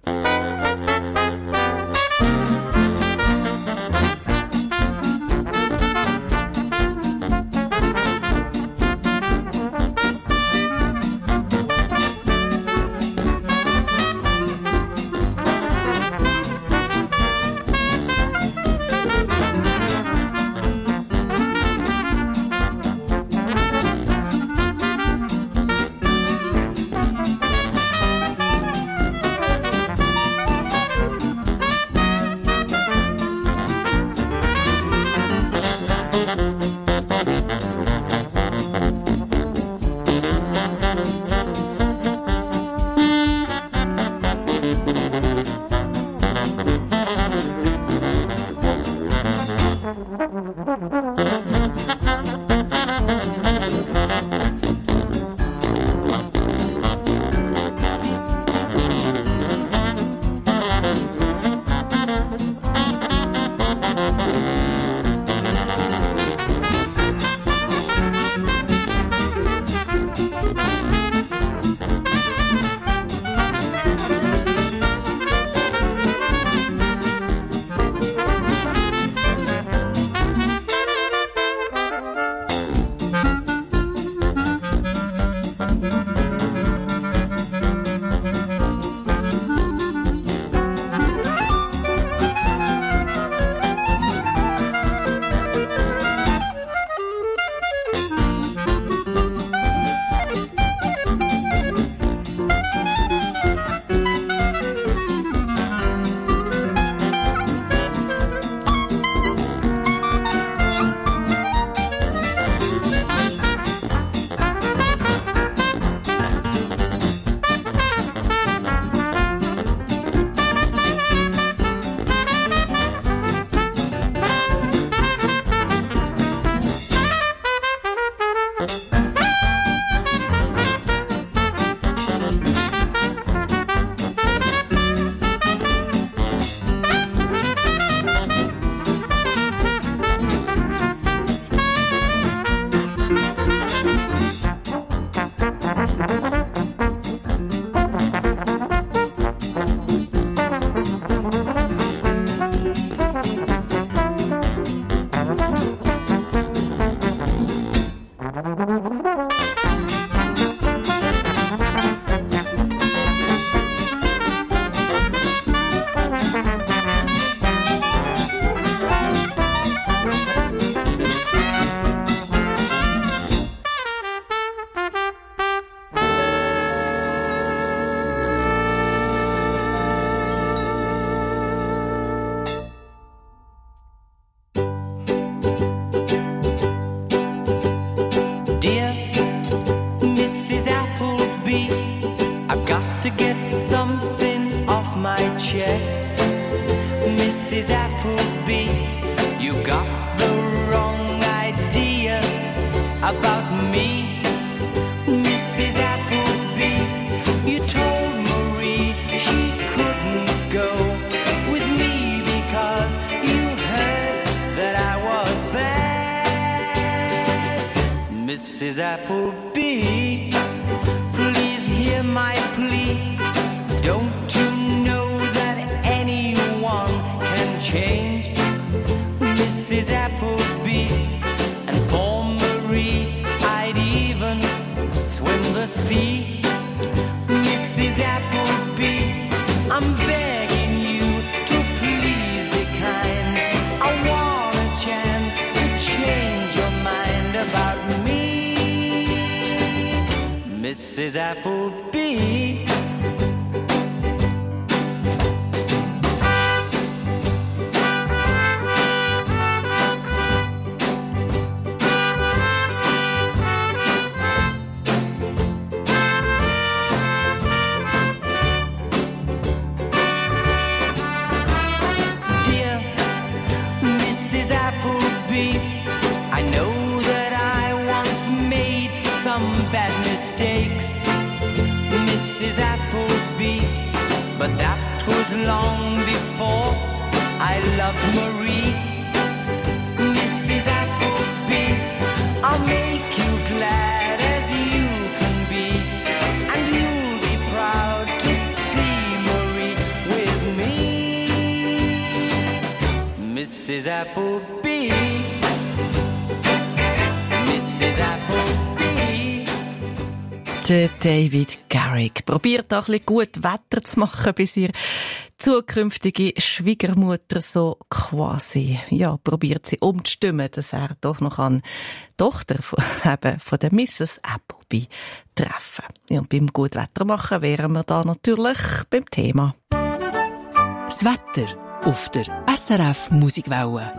chest. Mrs. Appleby, you got the wrong idea about me. Mrs. Appleby, you told Marie she couldn't go with me because you heard that I was bad. Mrs. Appleby, please hear my plea. Don't you know that anyone can change? Mrs. Appleby, and for Marie I'd even swim the sea. Mrs. Appleby, I'm begging you to please be kind. Mrs. Applebee. Dear Mrs. Applebee, I know that I once made some bad mistakes, Mrs. Applebee, but that was long before I loved Marie. Mrs. Applebee, I'll make you glad as you can be, and you'll be proud to see Marie with me. Mrs. Applebee, Mrs. Applebee. Der David Garrick probiert auch ein bisschen gut Wetter zu machen, bis ihr zukünftige Schwiegermutter so quasi, ja, probiert sie umzustimmen, dass er doch noch an Tochter von der Mrs. Applebee treffen. Ja, und beim gut Wetter machen wären wir da natürlich beim Thema. Das Wetter auf der SRF Musikwelle.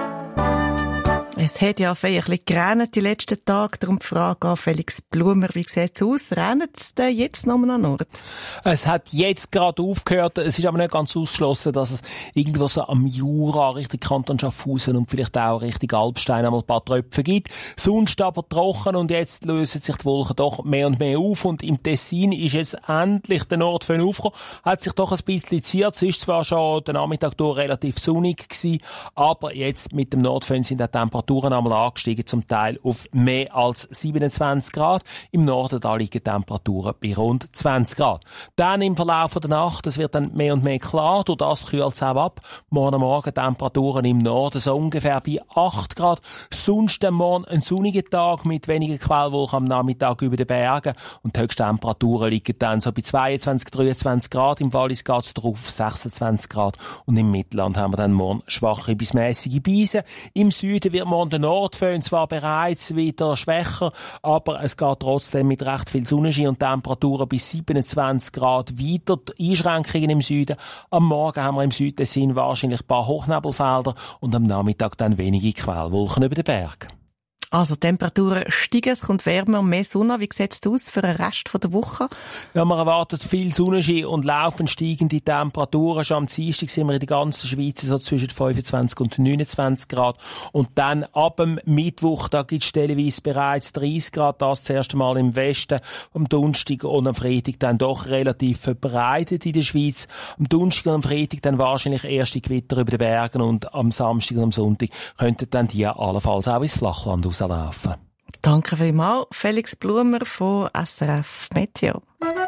Es hat ja ein bisschen geregnet die letzten Tage, darum die Frage an Felix Blumer, wie sieht es aus? Regnet es denn jetzt noch an Ort? Es hat jetzt gerade aufgehört, es ist aber nicht ganz ausgeschlossen, dass es irgendwo so am Jura, Richtung Kanton Schaffhausen und vielleicht auch Richtung Alpstein einmal ein paar Tröpfe gibt. Sonst aber trocken und jetzt lösen sich die Wolken doch mehr und mehr auf und im Tessin ist jetzt endlich der Nordföhn aufgekommen, hat sich doch ein bisschen ziert, es ist zwar schon der Nachmittag durch relativ sonnig gewesen, aber jetzt mit dem Nordföhn sind die Temperaturen einmal angestiegen, zum Teil auf mehr als 27 Grad. Im Norden da liegen Temperaturen bei rund 20 Grad. Dann im Verlauf der Nacht, es wird dann mehr und mehr klar, durch das kühlt es auch ab. Morgen Temperaturen im Norden so ungefähr bei 8 Grad. Sonst am Morgen ein sonniger Tag mit weniger Quellwolken am Nachmittag über den Bergen und die Höchsttemperaturen liegen dann so bei 22, 23 Grad. Im Wallis geht es drauf 26 Grad und im Mittelland haben wir dann morgen schwache bis mäßige Beise. Im Süden wird morgen der Nordföhn zwar bereits wieder schwächer, aber es geht trotzdem mit recht viel Sonnenschein und Temperaturen bis 27 Grad weiter. Die Einschränkungen im Süden. Am Morgen haben wir im Südtessin wahrscheinlich ein paar Hochnebelfelder und am Nachmittag dann wenige Quellwolken über den Berg. Also Temperaturen steigen, es kommt wärmer und mehr Sonne. Wie sieht es aus für den Rest der Woche? Ja, man erwartet viel Sonnenschein und laufend steigende Temperaturen. Schon am Dienstag sind wir in der ganzen Schweiz so zwischen 25 und 29 Grad. Und dann ab dem Mittwoch, da gibt es stellenweise bereits 30 Grad. Das erste Mal im Westen. Am Donnerstag und am Freitag dann doch relativ verbreitet in der Schweiz. Am Donnerstag und am Freitag dann wahrscheinlich erste Gewitter über den Bergen und am Samstag und am Sonntag könnten dann die allenfalls auch ins Flachland rauslaufen. Danke vielmals, Felix Blumer von SRF Meteo.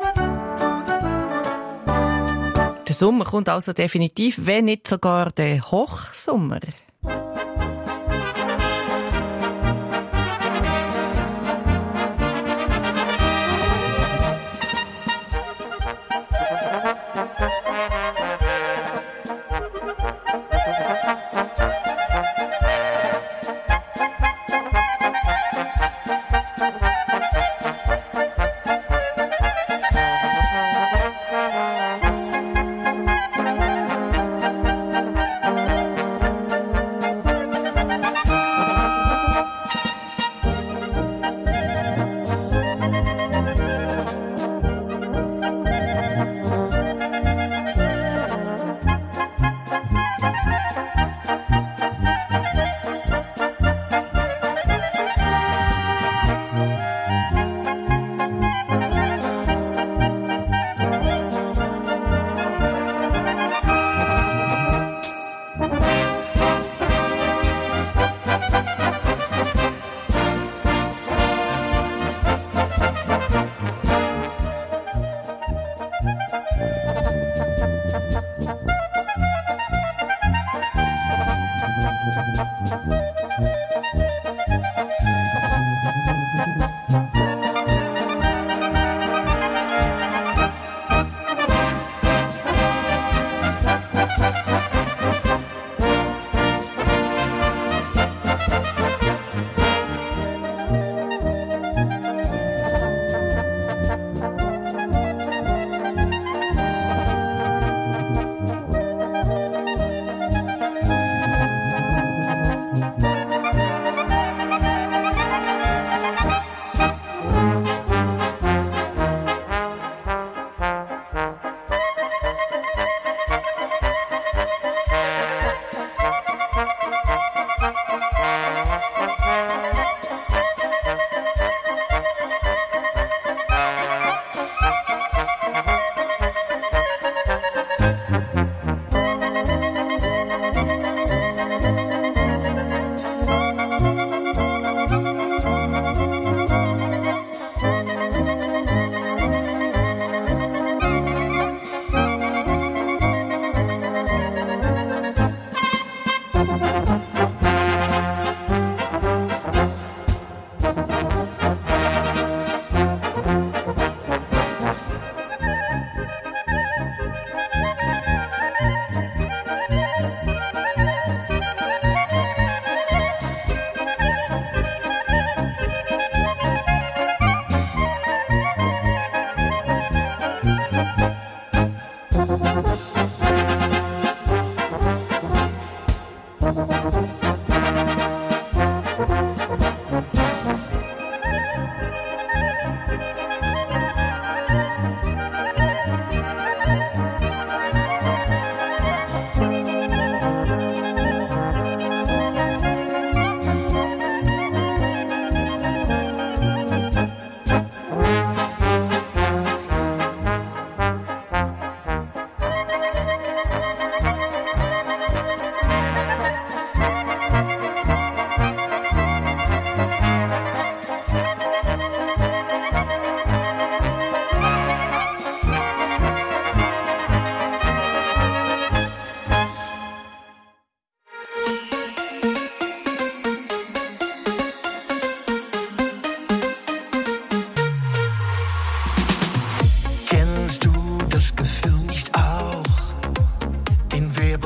Der Sommer kommt also definitiv, wenn nicht sogar der Hochsommer.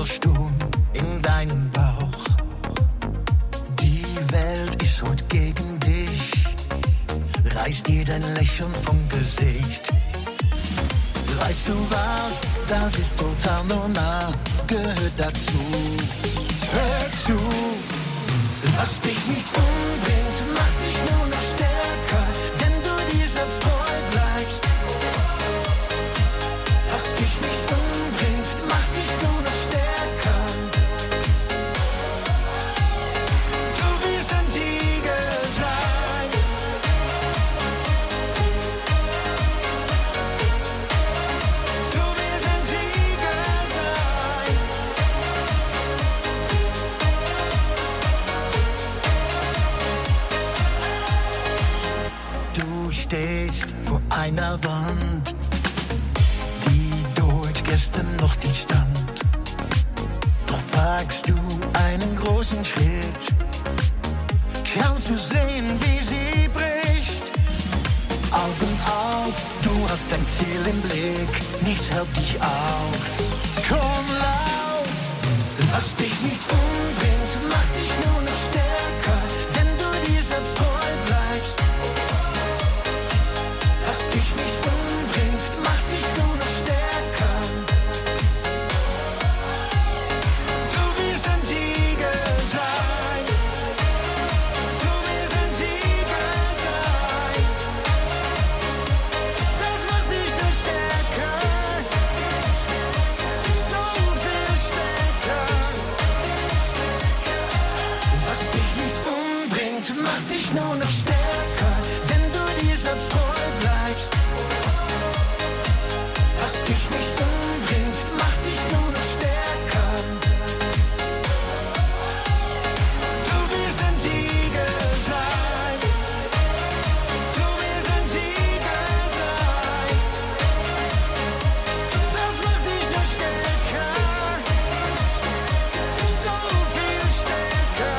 Wirbelsturm in deinem Bauch. Die Welt ist heute gegen dich. Reiß dir dein Lächeln vom Gesicht. Weißt du was, das ist total normal, gehört dazu. Hör zu, was dich nicht umbringt, macht dich nur noch stärker, wenn du dir selbst treu bleibst. Was dich nicht umbringt, macht dich nur noch stärker. Du wirst ein Sieger sein. Du wirst ein Sieger sein. Du stehst vor einer Wand, gestern noch nicht stand. Doch wagst du einen großen Schritt, kannst du sehen, wie sie bricht. Augen auf, du hast dein Ziel im Blick, nichts hält dich auf. Komm, lauf, was dich nicht umbringt, macht dich nur noch stärker, wenn du dir selbst treu bleibst. Was dich nicht umbringt, macht dich nur noch stärker. Mach dich nur noch stärker, wenn du dir selbst treu bleibst. Was dich nicht umbringt, macht dich nur noch stärker. Du wirst ein Sieger sein. Du wirst ein Sieger sein. Das macht dich noch stärker. So viel stärker.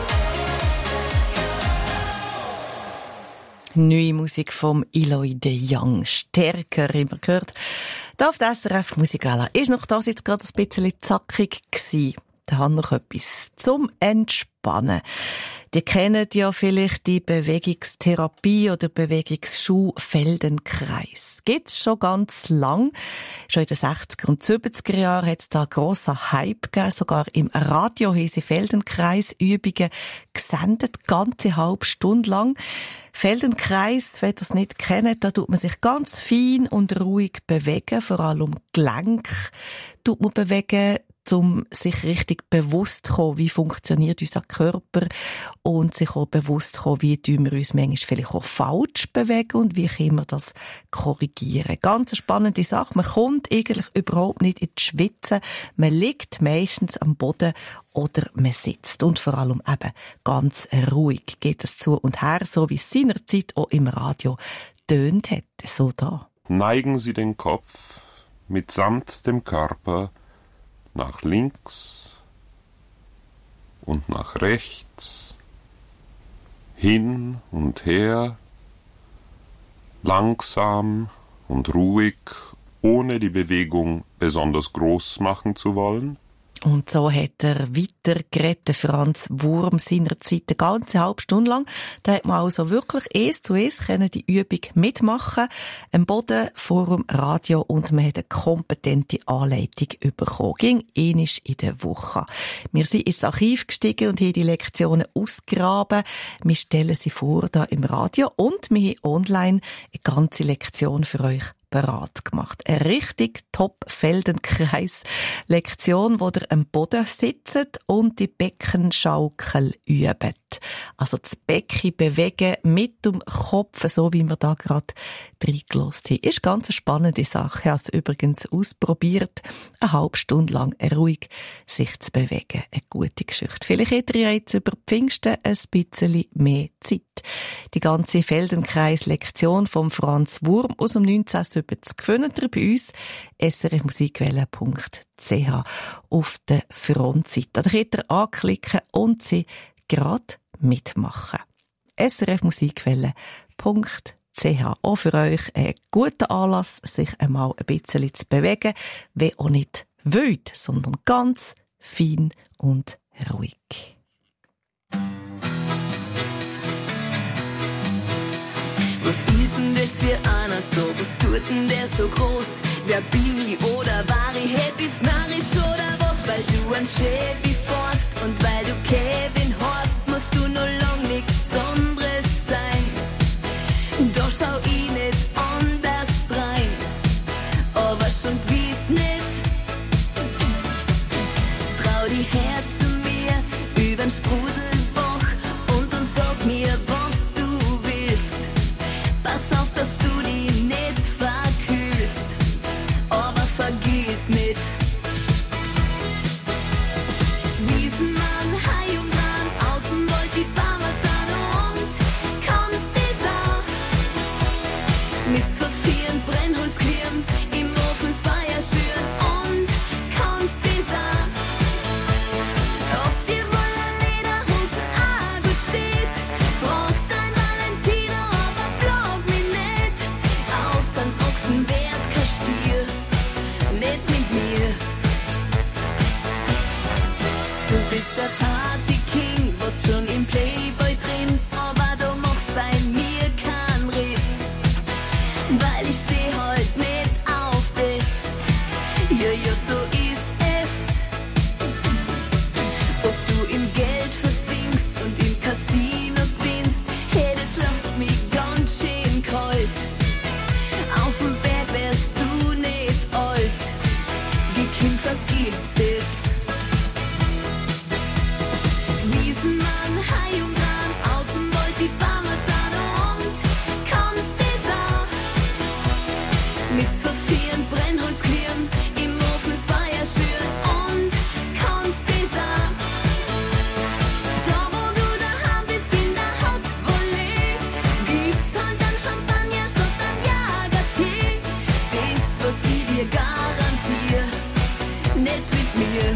Neue Musik vom Eloy de Young. Stärker, immer gehört. Da auf der SRF Musikala ist noch das jetzt gerade ein bisschen zackig gewesen. Da haben noch etwas zum Entspannen. Die kennen ja vielleicht die Bewegungstherapie oder Bewegungsschuh Feldenkreis. Gibt's schon ganz lang. Schon in den 60er und 70er Jahren hat es da einen grossen Hype gegeben. Sogar im Radio haben sie Feldenkreisübungen gesendet, ganze halbe Stunde lang. Feldenkreis, wer das nicht kennt, da tut man sich ganz fein und ruhig bewegen, vor allem Gelenke tut man bewegen, um sich richtig bewusst zu kommen, wie funktioniert unser Körper und sich auch bewusst zu kommen, wie tun wir uns manchmal vielleicht auch falsch bewegen und wie können wir das korrigieren. Ganz eine spannende Sache. Man kommt eigentlich überhaupt nicht ins Schwitzen. Man liegt meistens am Boden oder man sitzt. Und vor allem eben ganz ruhig geht es zu und her, so wie es seinerzeit auch im Radio tönt hat. So da. Neigen Sie den Kopf mitsamt dem Körper nach links und nach rechts, hin und her, langsam und ruhig, ohne die Bewegung besonders groß machen zu wollen. Und so hat er weitergeredet, Franz Wurm, seinerzeit eine ganze halbe Stunde lang. Da hat man also wirklich eins zu eins die Übung mitmachen, am Boden vor dem Radio und man hat eine kompetente Anleitung bekommen. Ging einmal in der Woche. Wir sind ins Archiv gestiegen und haben die Lektionen ausgegraben. Wir stellen sie vor da im Radio und wir haben online eine ganze Lektion für euch parat gemacht. Eine richtig top Feldenkreis-Lektion, wo ihr am Boden sitzt und die Beckenschaukel übt. Also das Becken bewegen mit dem Kopf, so wie wir da gerade reingelassen haben. Ist ganz eine spannende Sache. Ich habe es übrigens ausprobiert, eine halbe Stunde lang ruhig sich zu bewegen. Eine gute Geschichte. Vielleicht habt ihr jetzt über Pfingsten ein bisschen mehr Zeit. Die ganze Feldenkreis-Lektion von Franz Wurm aus dem 1970 findet ihr bei uns srfmusikwelle.ch auf der Frontseite. Da könnt ihr anklicken und sie gerade mitmachen. srfmusikwelle.ch. Auch für euch ein guter Anlass, sich einmal ein bisschen zu bewegen, wenn auch nicht wild, sondern ganz fein und ruhig. Was ist denn das für einer da? Was tut denn der so groß? Wer bin ich oder war ich? Hey, bist narrisch oder was? Weil du ein Chevy fährst und weil du Kevin heißt, musst du noch lang nichts Besonderes sein. Da schau ich nicht anders rein, aber schon gewiss nicht. Trau dich her zu mir übern Sprudelbach und dann sag mir, was du willst. Pass auf, dass du dich nicht verkühlst, aber vergiss nicht. Wiesenmann, hei und dran, außen wollt die Parmesan und kannst das auch. Mist verfehlen, Brennholzklirren, im Ofen das Feuer schüren und kannst das auch. Ob dir wohl ein Lederhosen auch gut steht, frag dein Valentino, aber plag mich nicht. Aus an Ochsen werd kein Stier, nicht mit mir. Du bist der Party-King, was schon im Playboy drin, aber du machst bei mir keinen Riss, weil ich steh halt nicht auf das. Ja, ja, so ist es. Ob du im Geld versinkst und im Casino gewinnst, hey, das lässt mich ganz schön kalt. Auf dem Berg wärst du nicht alt, geh Kim, vergiss das. Wiesenmann, hei und dran, außen wollt die Parmesan und kannst das auch. Mist verfehlen, Brennholzklirren, im Ofen das Feuer schüren und kannst das auch. Da wo du daheim bist in der Hot Volley, gibt's halt dann Champagner statt an Jagertee. Das, was ich dir garantiere, nicht mit mir.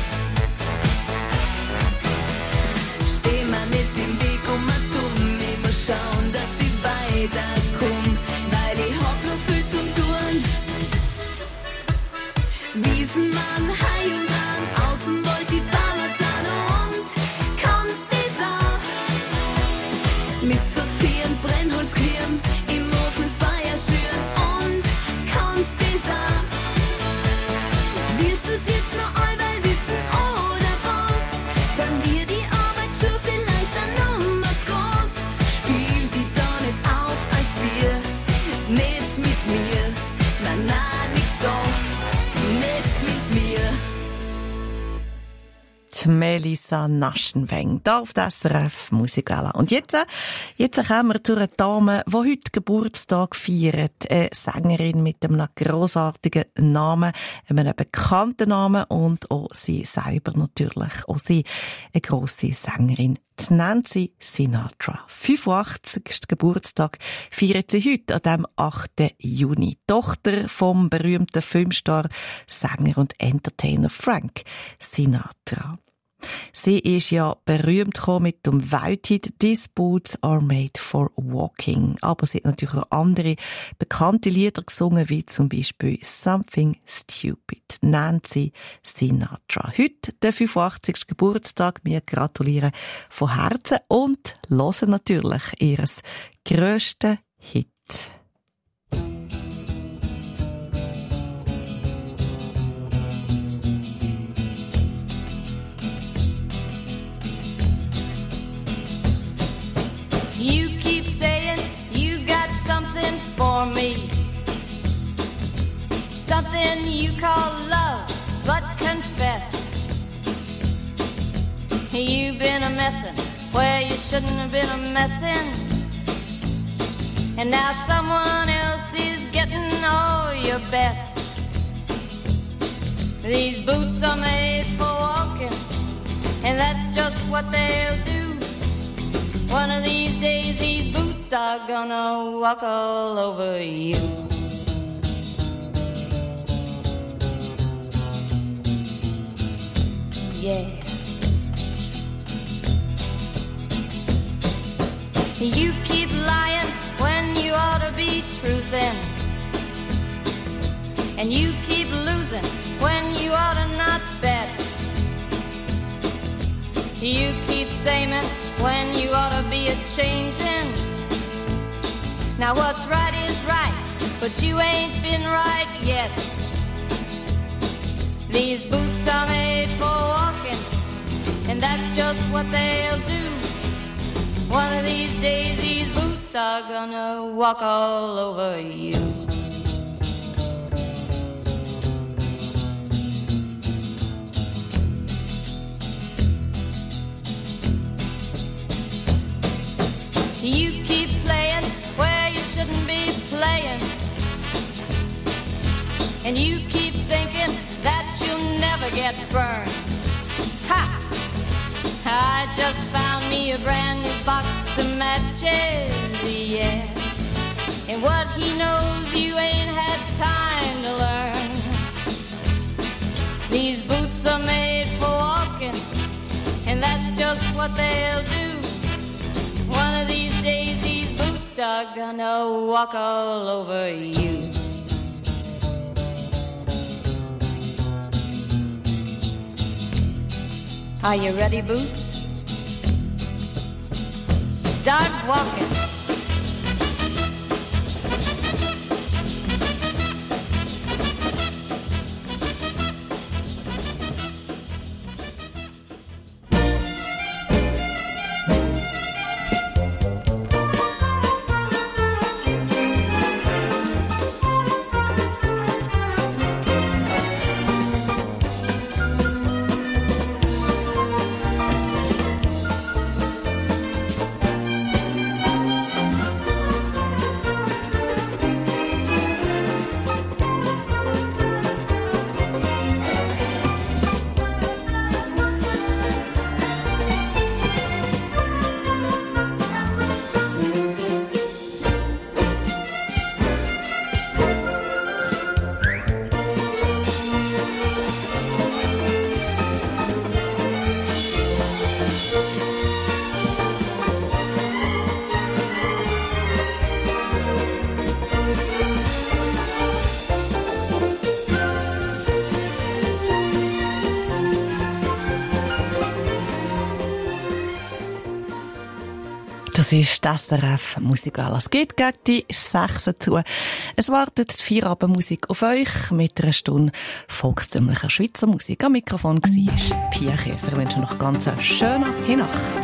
Steh mir nicht im Weg mal dumm, immer schauen, dass ich weiterkomm, weil ich hab noch viel zum Tun. Wiesenmann, hei und dran, außen wollt die Parmesan und kannst das auch. Mist verfehlen, Brennholzklirren, im Ofen das Feuer schüren und kannst das auch. Wirst du's jetzt noch allweil wissen oder was? Sind dir die Arbeit schon vielleicht ein Nummer zu groß? Spiel die da nicht auf, als wir nicht mit mir. Na, na, nix da, nicht mit mir. Die Melissa Naschenweng, da auf der SRF Musikwelle. Und jetzt kommen wir zu einer Dame, die heute Geburtstag feiert. Eine Sängerin mit einem grossartigen Namen, einem bekannten Namen und auch sie selber natürlich. Auch sie, eine grosse Sängerin. Die Nancy Sinatra. 85. Geburtstag feiert sie heute, an dem 8. Juni. Tochter vom berühmten Filmstar, Sänger und Entertainer Frank Sinatra. Sie ist ja berühmt mit dem Welthit «These Boots are made for walking». Aber sie hat natürlich auch andere bekannte Lieder gesungen, wie zum Beispiel «Something Stupid». Nancy Sinatra. Heute der 85. Geburtstag. Wir gratulieren von Herzen und hören natürlich ihres grössten Hit. You keep saying you got something for me, something you call love, but confess you've been a messin' where you shouldn't have been a messin', and now someone else is getting all your best. These boots are made for walking, and that's just what they'll do. One of these days these boots are gonna walk all over you. Yeah. You keep lying when you ought to be truthin', and you keep losing when you ought to not bet. You keep saying when you ought to be a-changing. Now what's right is right, but you ain't been right yet. These boots are made for walking, and that's just what they'll do. One of these days these boots are gonna walk all over you. You keep playing where you shouldn't be playing, and you keep thinking that you'll never get burned. Ha! I just found me a brand new box of matches, yeah. And what he knows you ain't had time to learn. These boots are made for walking, and that's just what they'll do. One of these days these boots are gonna walk all over you. Are you ready, Boots? Start walking. Das ist das SRF Musikal. Es geht gegen die 6 zu. Es wartet die Feierabendmusik auf euch mit einer Stunde volkstümlicher Schweizer Musik. Am Mikrofon war Pia Käser. Ich wünsche noch ganz eine schöne Nacht.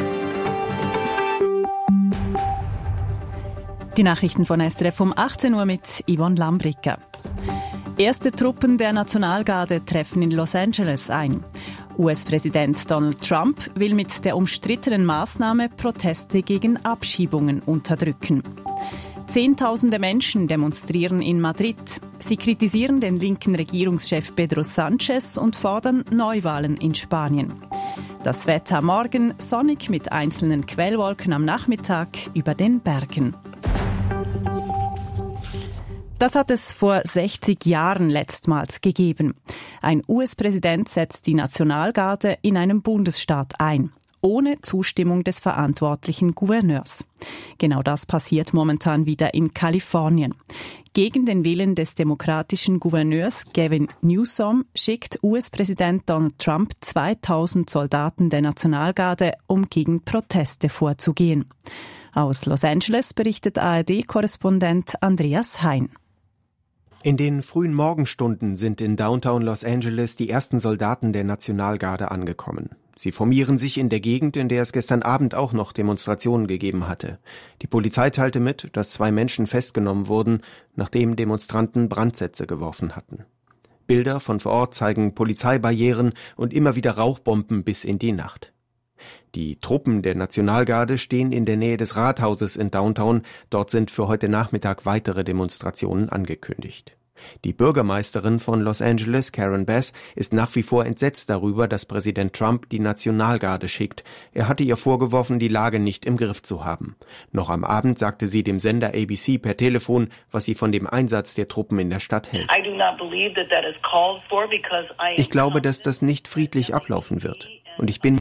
Die Nachrichten von SRF um 18 Uhr mit Yvonne Lambricka. Erste Truppen der Nationalgarde treffen in Los Angeles ein. US-Präsident Donald Trump will mit der umstrittenen Maßnahme Proteste gegen Abschiebungen unterdrücken. Zehntausende Menschen demonstrieren in Madrid. Sie kritisieren den linken Regierungschef Pedro Sánchez und fordern Neuwahlen in Spanien. Das Wetter morgen sonnig mit einzelnen Quellwolken am Nachmittag über den Bergen. Das hat es vor 60 Jahren letztmals gegeben. Ein US-Präsident setzt die Nationalgarde in einem Bundesstaat ein, ohne Zustimmung des verantwortlichen Gouverneurs. Genau das passiert momentan wieder in Kalifornien. Gegen den Willen des demokratischen Gouverneurs Gavin Newsom schickt US-Präsident Donald Trump 2000 Soldaten der Nationalgarde, um gegen Proteste vorzugehen. Aus Los Angeles berichtet ARD-Korrespondent Andreas Hein. In den frühen Morgenstunden sind in Downtown Los Angeles die ersten Soldaten der Nationalgarde angekommen. Sie formieren sich in der Gegend, in der es gestern Abend auch noch Demonstrationen gegeben hatte. Die Polizei teilte mit, dass 2 Menschen festgenommen wurden, nachdem Demonstranten Brandsätze geworfen hatten. Bilder von vor Ort zeigen Polizeibarrieren und immer wieder Rauchbomben bis in die Nacht. Die Truppen der Nationalgarde stehen in der Nähe des Rathauses in Downtown. Dort sind für heute Nachmittag weitere Demonstrationen angekündigt. Die Bürgermeisterin von Los Angeles, Karen Bass, ist nach wie vor entsetzt darüber, dass Präsident Trump die Nationalgarde schickt. Er hatte ihr vorgeworfen, die Lage nicht im Griff zu haben. Noch am Abend sagte sie dem Sender ABC per Telefon, was sie von dem Einsatz der Truppen in der Stadt hält. Ich glaube, dass das nicht friedlich ablaufen wird. Und ich bin